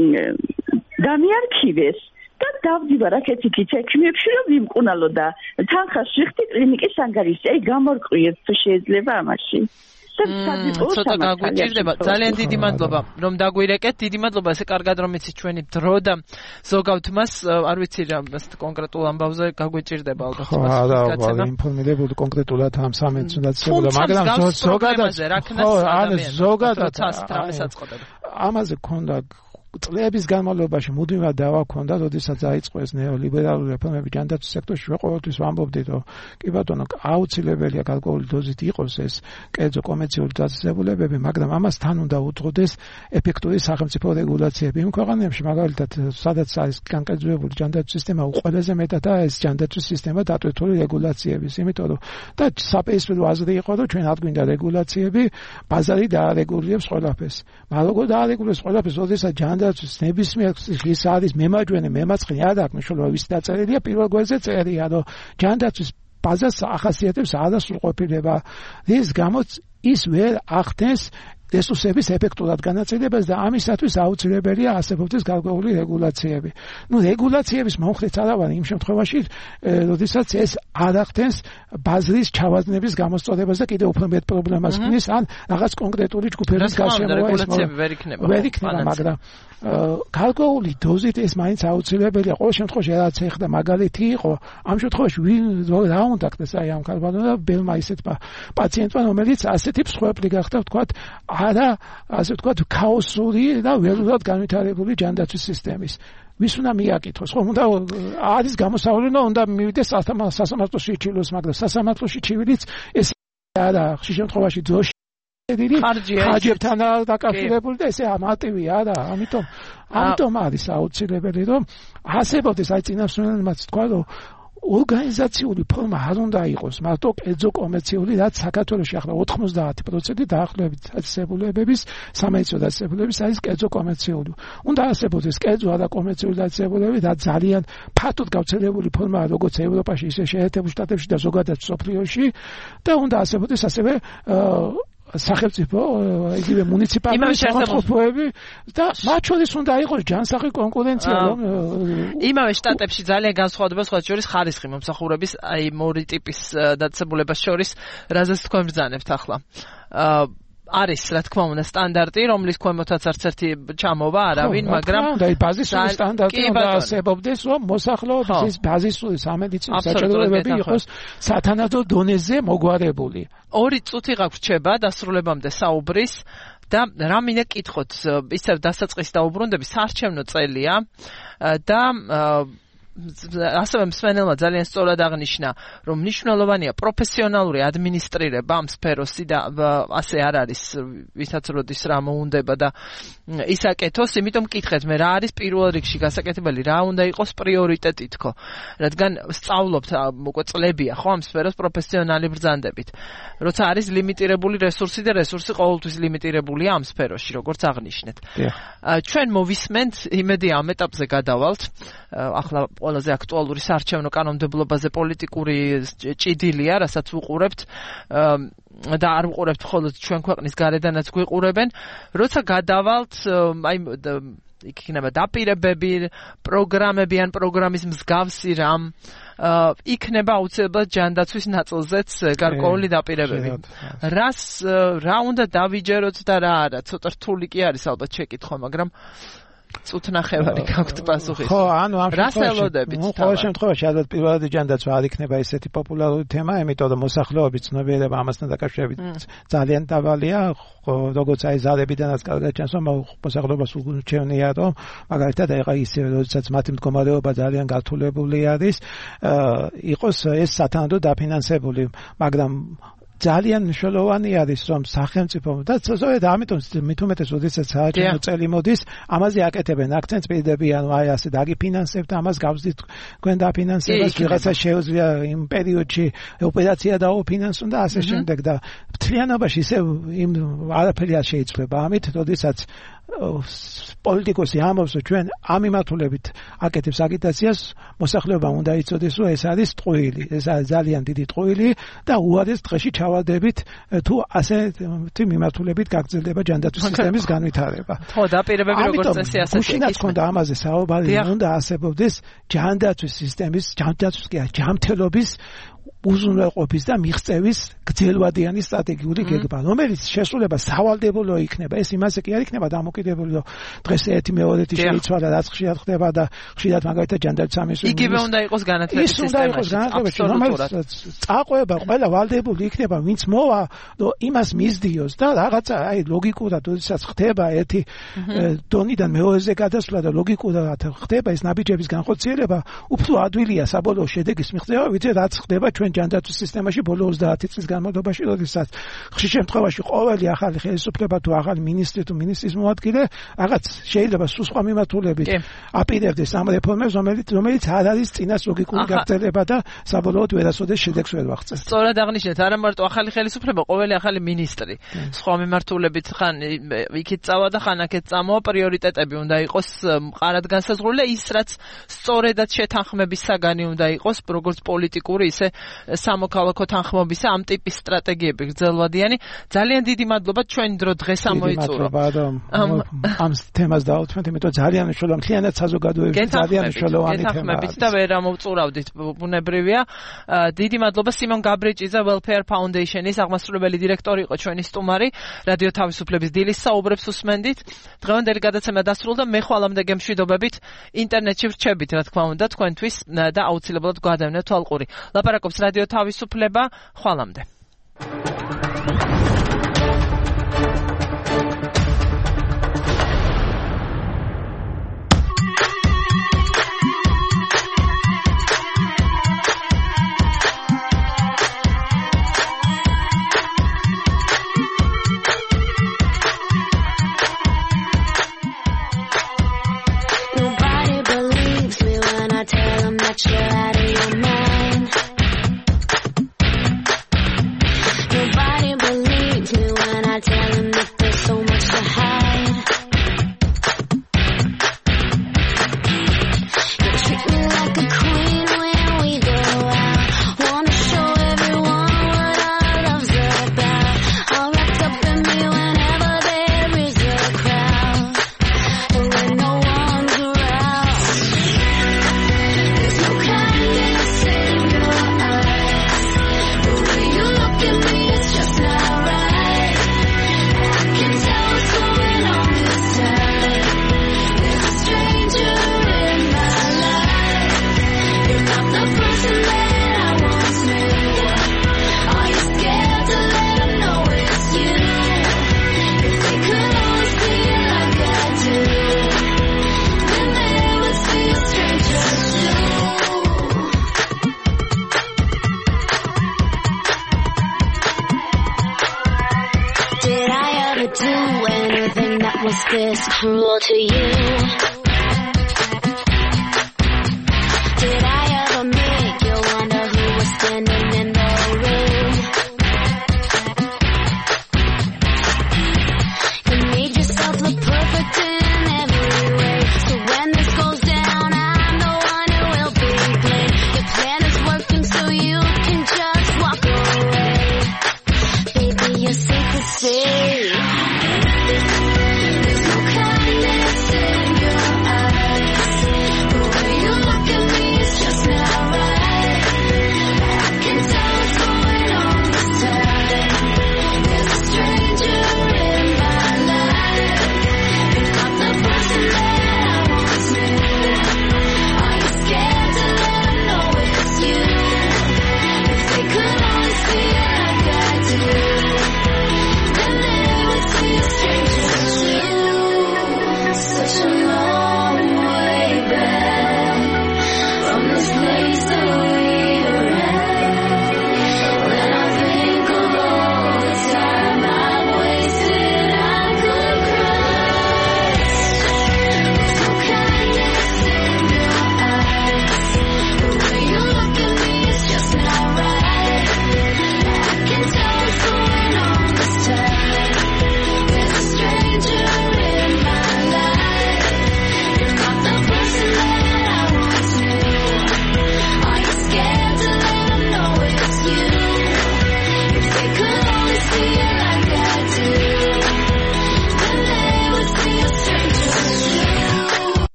განიარქივეს და დავდივარ აქეთ-იქ ექიმებში რომ ვიმკუნალო და თანხას შეხტი კლინიკის ანგარიში. აი გამორკვიეთ შეიძლება ამაში. ცოტა გაგვიჭირდება. ძალიან დიდი მადლობა რომ დაგვირეკეთ. დიდი მადლობა ესე კარგად რომ იცით ჩვენი დრო და ზოგავთ მას არ ვიცი რა კონკრეტულ ამბავზე გაგვიჭირდება ალბათ. ხო, არა, ინფორმირებული კონკრეტულად ამ სამეთს უნდა ცდილობა, მაგრამ ზოგადად ხო, არა, ზოგადად ამაზე ქონდა წლების განმავლობაში მუდმივად დავა ქონდა, როდესაც დაიწყო ეს ნეოლიბერალური რეფორმები ჯანდაცვის სექტორში, ჩვენ ყოველთვის ვამბობდით, რომ კი ბატონო, აუცილებელია გარკვეული დოზით იყოს ეს კერძო კომერციული დაწესებულებები, მაგრამ ამასთან უნდა უთხროდეს ეფექტური სახელმწიფო რეგულაციები. იმ ქვეყანებში, მაგალითად, სადაც არის განკერძოებული ჯანდაცვის სისტემა, ყველაზე მეტადაა ეს ჯანდაცვის სისტემა დატვირთული რეგულაციების, იმიტომ რომ და საპირისპირო აზრი იყო, რომ ჩვენ არ გვინდა რეგულაციები, ბაზარი დაარეგულირებს ყველაფერს. მაგრამ როგორ დაარეგულირებს ყველაფერს, როდესაც ჯანდაცვის ნებისმიერ ის არის მემარჯვენე, მემარცხენე, არ აქვს მნიშვნელობა ვის დაწერილია, პირველ გვერდზე წერია, რომ ჯანდაცვის ბაზას ახასიათებს არასრულყოფილება, რის გამოც ის ვერ ახდენს რესურსების ეფექტურად განაწილებას და ამისათვის აუცილებელია არსებობდეს გარკვეული რეგულაციები. ნუ რეგულაციების მომხრეც არა ვარ იმ შემთხვევაში, როდესაც ეს არ ახდენს ბაზრის ჩავაზნების გამოსწორებას და კიდევ უფრო მეტ პრობლემას ქმნის, ან რაღაც კონკრეტული ჯგუფების გარშემო რეგულაციები ვერ იქნება. ვერ იქნება, მაგრამ გარკვეული დოზით ეს მაინც აუცილებელია. ყოველ შემთხვევაში რაც ეხდა მაგალითი იყო, ამ შემთხვევაში ვინ რა უნდა ხდეს აი ამ კარბონატა და ბელმა ისეთმა პაციენტმა, რომელიც ასეთი მსხვერპლი გახდა, ვთქვათ, არა, ასე ვთქვათ, ქაოსური და ველურად განვითარებული ჯანდაცვის სისტემის. ვის უნდა მიაკითხოს? ხო, უნდა არის გამოსავალი, რომ უნდა მივიდეს სასამართლოში ჩივილოს, მაგრამ სასამართლოში ჩივილიც ეს არა, ხშირ შემთხვევაში ძოში ხარჯებთან დაკავშირებული და ესე ამატივია არა, ამიტომ ამიტომ არის აუცილებელი, რომ არსებობდეს აი წინასწარმეტყველებმაც თქვა, რომ ორგანიზაციული ფორმა არ უნდა იყოს მარტო კერძო კომერციული, რაც საქართველოში ახლა ოთხმოცდაათი პროცენტი დაახლოებით დაწესებულებების, სამედიცინო დაწესებულებების არის კერძო კომერციული. უნდა არსებობდეს კერძო არა კომერციული დაწესებულებები, რაც ძალიან ფართოდ გავრცელებული ფორმაა როგორც ევროპაში, ისე შეერთებულ შტატებში და ზოგადად მსოფლიოში და უნდა არსებობდეს ასევე სახელმწიფო, იგივე მუნიციპალური სახელმწიფოები და მათ შორის უნდა იყოს ჯანსაღი კონკურენცია, რომ იმავე შტატებში ძალიან განსხვავდება სხვა შორის ხარისხი მომსახურების, აი მორი ტიპის დაწესებულებას შორის, რაზეც თქვენ ბრძანებთ ახლა. არის რა თქმა უნდა სტანდარტი, რომლის ქვემოთაც არც ერთი ჩამოვა არავინ, მაგრამ და ბაზისური სტანდარტი უნდა არსებობდეს, რომ მოსახლეობის ის ბაზისური სამედიცინო საჭიროებები იყოს სათანადო დონეზე მოგვარებული. ორი წუთი გაგვრჩება დასრულებამდე საუბრის და რა მინდა კითხოთ, ისევ დასაწყისი დაუბრუნდები, საარჩევნო წელია და ასევე მსმენელმა ძალიან სწორად აღნიშნა, რომ მნიშვნელოვანია პროფესიონალური ადმინისტრირება ამ სფეროსი და ასე არ არის, ვისაც როდის რა მოუნდება და ისაკეთოს, იმიტომ კითხეთ მე რა არის პირველ რიგში გასაკეთებელი, რა უნდა იყოს პრიორიტეტი თქო, რადგან სწავლობთ უკვე წლებია ხო ამ სფეროს პროფესიონალი ბრძანდებით. როცა არის ლიმიტირებული რესურსი და რესურსი ყოველთვის ლიმიტირებულია ამ სფეროში, როგორც აღნიშნეთ. ჩვენ მოვისმენთ, იმედი ამ ეტაპზე გადავალთ, ახლა ყველაზე აქტუალური საარჩევნო კანონმდებლობაზე პოლიტიკური ჭიდილია, რასაც ვუყურებთ და არ ვუყურებთ მხოლოდ ჩვენ ქვეყნის გარედანაც გვიყურებენ, როცა გადავალთ, აი იქნება დაპირებები, პროგრამები ან პროგრამის მსგავსი რამ იქნება აუცილებლად ჯანდაცვის ნაწილზეც გარკვეული დაპირებები. რას რა უნდა დავიჯეროთ და რა არა, ცოტა რთული კი არის ალბათ შეკითხვა, მაგრამ წუთნახევარი გაქვთ პასუხი. ხო, ანუ ამ შემთხვევაში, ნუ ყოველ შემთხვევაში ალბათ პირველადი ჯანდაცვა არ იქნება ესეთი პოპულარული თემა, იმიტომ რომ მოსახლეობის ცნობიერება ამასთან დაკავშირებით ძალიან დავალია, როგორც აი ზარებიდანაც კარგად ჩანს, რომ მოსახლეობას უგუნჩევნია, რომ მაგალითად აი ისე როდესაც მათი მდგომარეობა ძალიან გართულებული არის, იყოს ეს სათანადო დაფინანსებული, მაგრამ ძალიან მნიშვნელოვანი არის, რომ სახელმწიფო და ზოგადად ამიტომ მით უმეტეს როდესაც საარჩევნო წელი მოდის, ამაზე აკეთებენ აქცენტს, პირდებიან, აი ასე დაგიფინანსებთ, ამას გავზდით თქვენ დაფინანსებას, ვიღაცა შეუძლია იმ პერიოდში ოპერაცია დაუფინანსონ და ასე შემდეგ და მთლიანობაში ისე იმ არაფერი არ შეიძლება. ამით როდესაც პოლიტიკოსი ამბობს, რომ ჩვენ ამ მიმართულებით აკეთებს აგიტაციას, მოსახლეობა უნდა იცოდეს, რომ ეს არის ტყუილი, ეს არის ძალიან დიდი ტყუილი და უარეს დღეში ჩავარდებით თუ ასეთი მიმართულებით გაგრძელდება ჯანდაცვის სისტემის განვითარება. ხო, დაპირებები როგორც წესი ასეთი. გუშინაც ქონდა ამაზე საუბარი, უნდა არსებობდეს ჯანდაცვის სისტემის, ჯანდაცვის კი არა, ჯანმრთელობის უზრუნველყოფის და მიღწევის გრძელვადიანი სტრატეგიული გეგმა, რომელიც შესრულება სავალდებულო იქნება. ეს იმაზე კი არ იქნება დამოკიდებული, რომ დღეს ერთი მეორეთი შეიცვალა, რაც ხშირად ხდება და ხშირად მაგალითად ჯანდაცვის სამინისტრო იგივე უნდა იყოს განათლების სისტემაში, რომელიც წაყვება ყველა ვალდებული იქნება, ვინც მოვა, რომ იმას მისდიოს და რაღაცა აი ლოგიკურად როდესაც ხდება ერთი დონიდან მეორეზე გადასვლა და ლოგიკურად ხდება ეს ნაბიჯების განხორციელება, უფრო ადვილია საბოლოო შედეგის მიღწევა, ვიდრე რაც ხდება ჩვენ ჯანდაცვის სისტემაში ბოლო ოცდაათი წლის განმავლობაში, როდესაც ხშირ შემთხვევაში ყოველი ახალი ხელისუფლება თუ ახალი მინისტრი თუ მინისტრის მოადგილე რაღაც შეიძლება სულ სხვა მიმართულებით აპირებდეს ამ რეფორმებს, რომელიც რომელიც არ არის წინას ლოგიკური გაგრძელება და საბოლოოდ ვერასოდეს შედეგს ვერ ვაღწევს. სწორად აღნიშნეთ, არა მარტო ახალი ხელისუფლება, ყოველი ახალი მინისტრი სხვა მიმართულებით ხან იქით წავა და ხან აქეთ წამოვა, პრიორიტეტები უნდა იყოს მყარად განსაზღვრული და ის რაც სწორედად შეთანხმების საგანი უნდა იყოს, როგორც პოლიტიკური, ისე სამოქალაქო თანხმობისა ამ ტიპის სტრატეგიები გრძელვადიანი. ძალიან დიდი მადლობა, ჩვენი დრო დღეს ამოიწურა. ამ თემას დავუთმეთ, იმიტომ ძალიან მნიშვნელოვანი, მთლიანად საზოგადოებრივი ძალიან მნიშვნელოვანი თემაა. და ვერ ამოვწურავდით, ბუნებრივია. დიდი მადლობა სიმონ გაბრიჭიძე Welfare Foundation-ის აღმასრულებელი დირექტორი იყო ჩვენი სტუმარი. რადიო თავისუფლების დილის საუბრებს უსმენდით. დღევანდელი გადაცემა დასრულდა, მე ხვალამდე გემშვიდობებით, ინტერნეტში ვრჩებით, რა თქმა უნდა, თქვენთვის და აუცილებლად გვადევნეთ თვალყური. ლაპარაკობს რადიო თავისუფლება, ხვალამდე. Nobody believes me when I tell them that you're out of your mind. Nobody believes me when I tell them that there's so much to hide. You treat me like a queen when we go out. Wanna show everyone what our love's about. All wrapped up in me whenever there is a crowd, and when no one's around. There's no kindness in your eyes. The way you look at me, it's just not right. I can tell what's going on this time. There's a stranger in my life. You're not the person that I once knew. Are you scared to let them know it's you? If they could always be like I do, then they would see a stranger too. Did I ever do anything that was this cruel to you? Did I ever make you wonder who was standing in the room? You made yourself look perfect in every way, so when this goes down, I'm the one who will be blamed. Your plan is working, so you can just walk away. Baby, you're safe to say. There's no kindness in your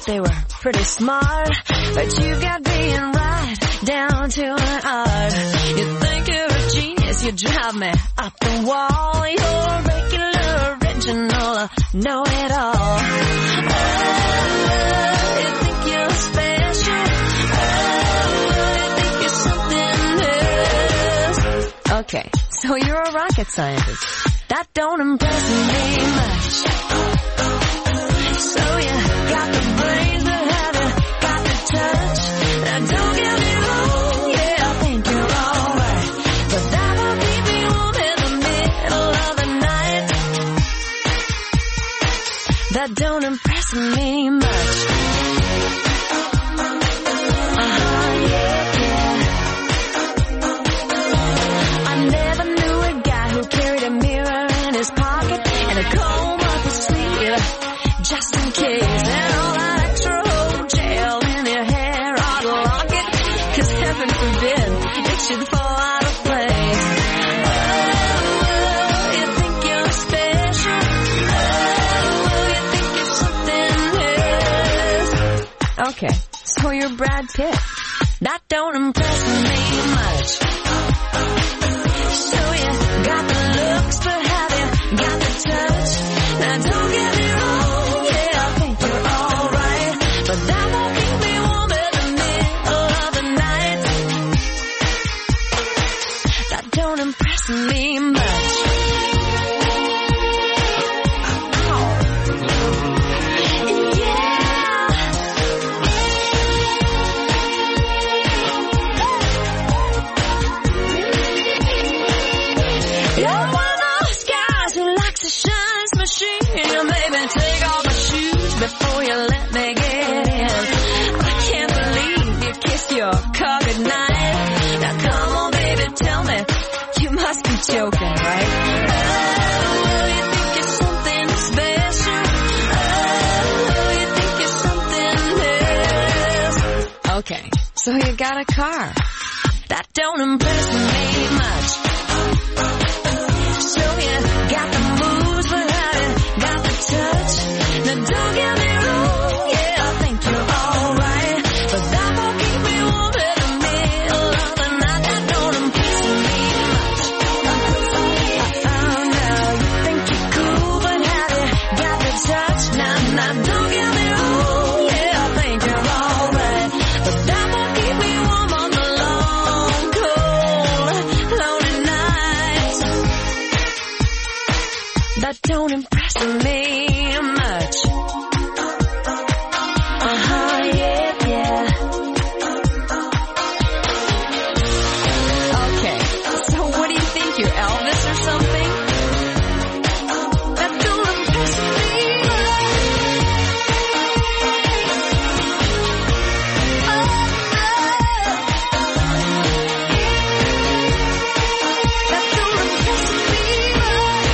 thought they were pretty smart, but you got being right down to an art. You think you're a genius, you drive me up the wall. You're a regular, original, uh, know-it-all. Oh, you think you're special. Oh, you think you're something else. Okay, so you're a rocket scientist. That don't impress me much. So you got the brains, but have you got the touch? Now don't get me wrong, yeah, I think you're alright, but that won't keep me warm in the middle of the night. That don't impress me much. Uh-huh, yeah, yeah. I never knew a guy who carried a mirror in his pocket and a comb up his sleeve, just in case. And all that extra old gel in your hair ought to lock it, 'cause heaven forbid it should fall out of place. Oh, you think you're special. Oh, you think you're something else. Okay, so you're Brad Pitt. That don't impress me much. So you got the looks, but have you got the touch? Now don't get me wrong, yeah, I think you're alright, but that won't keep me warm in the middle of the night. That don't impress me much. Oh. Yeah. You're one of those guys who likes to shine his machine. You made me take off my shoes before you let me get in. I can't believe you kissed your car goodnight. Now come on, baby, tell me, you must be joking, right? Oh, you think you're something special. Oh, you think you're something else. Okay, so you got a car. That don't impress me much. So you got the moves, but have you got the touch? Now don't get me wrong, yeah, I think you're alright, but that won't keep me warm in the middle of the night. That don't impress me much. Oh no, you think you're cool, but have you got the touch? Now, now don't get me wrong, yeah, I think you're alright, but that won't keep me warm on the long, cold, lonely nights. That don't impress me much. Uh-huh, yeah, yeah. Okay, so what do you think, you're Elvis or something? That don't impress me much. Oh, no. That don't impress me much.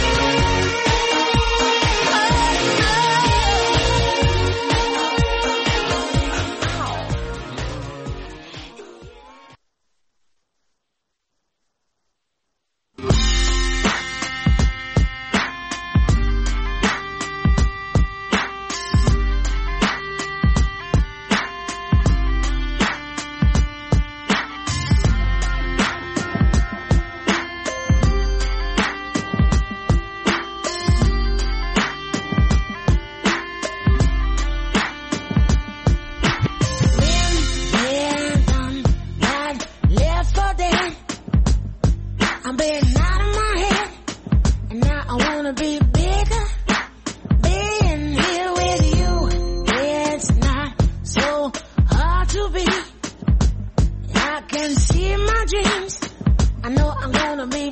I'm been out of my head, and now I wanna be bigger. Being here with you, it's not so hard to be. I can see my dreams, I know I'm gonna be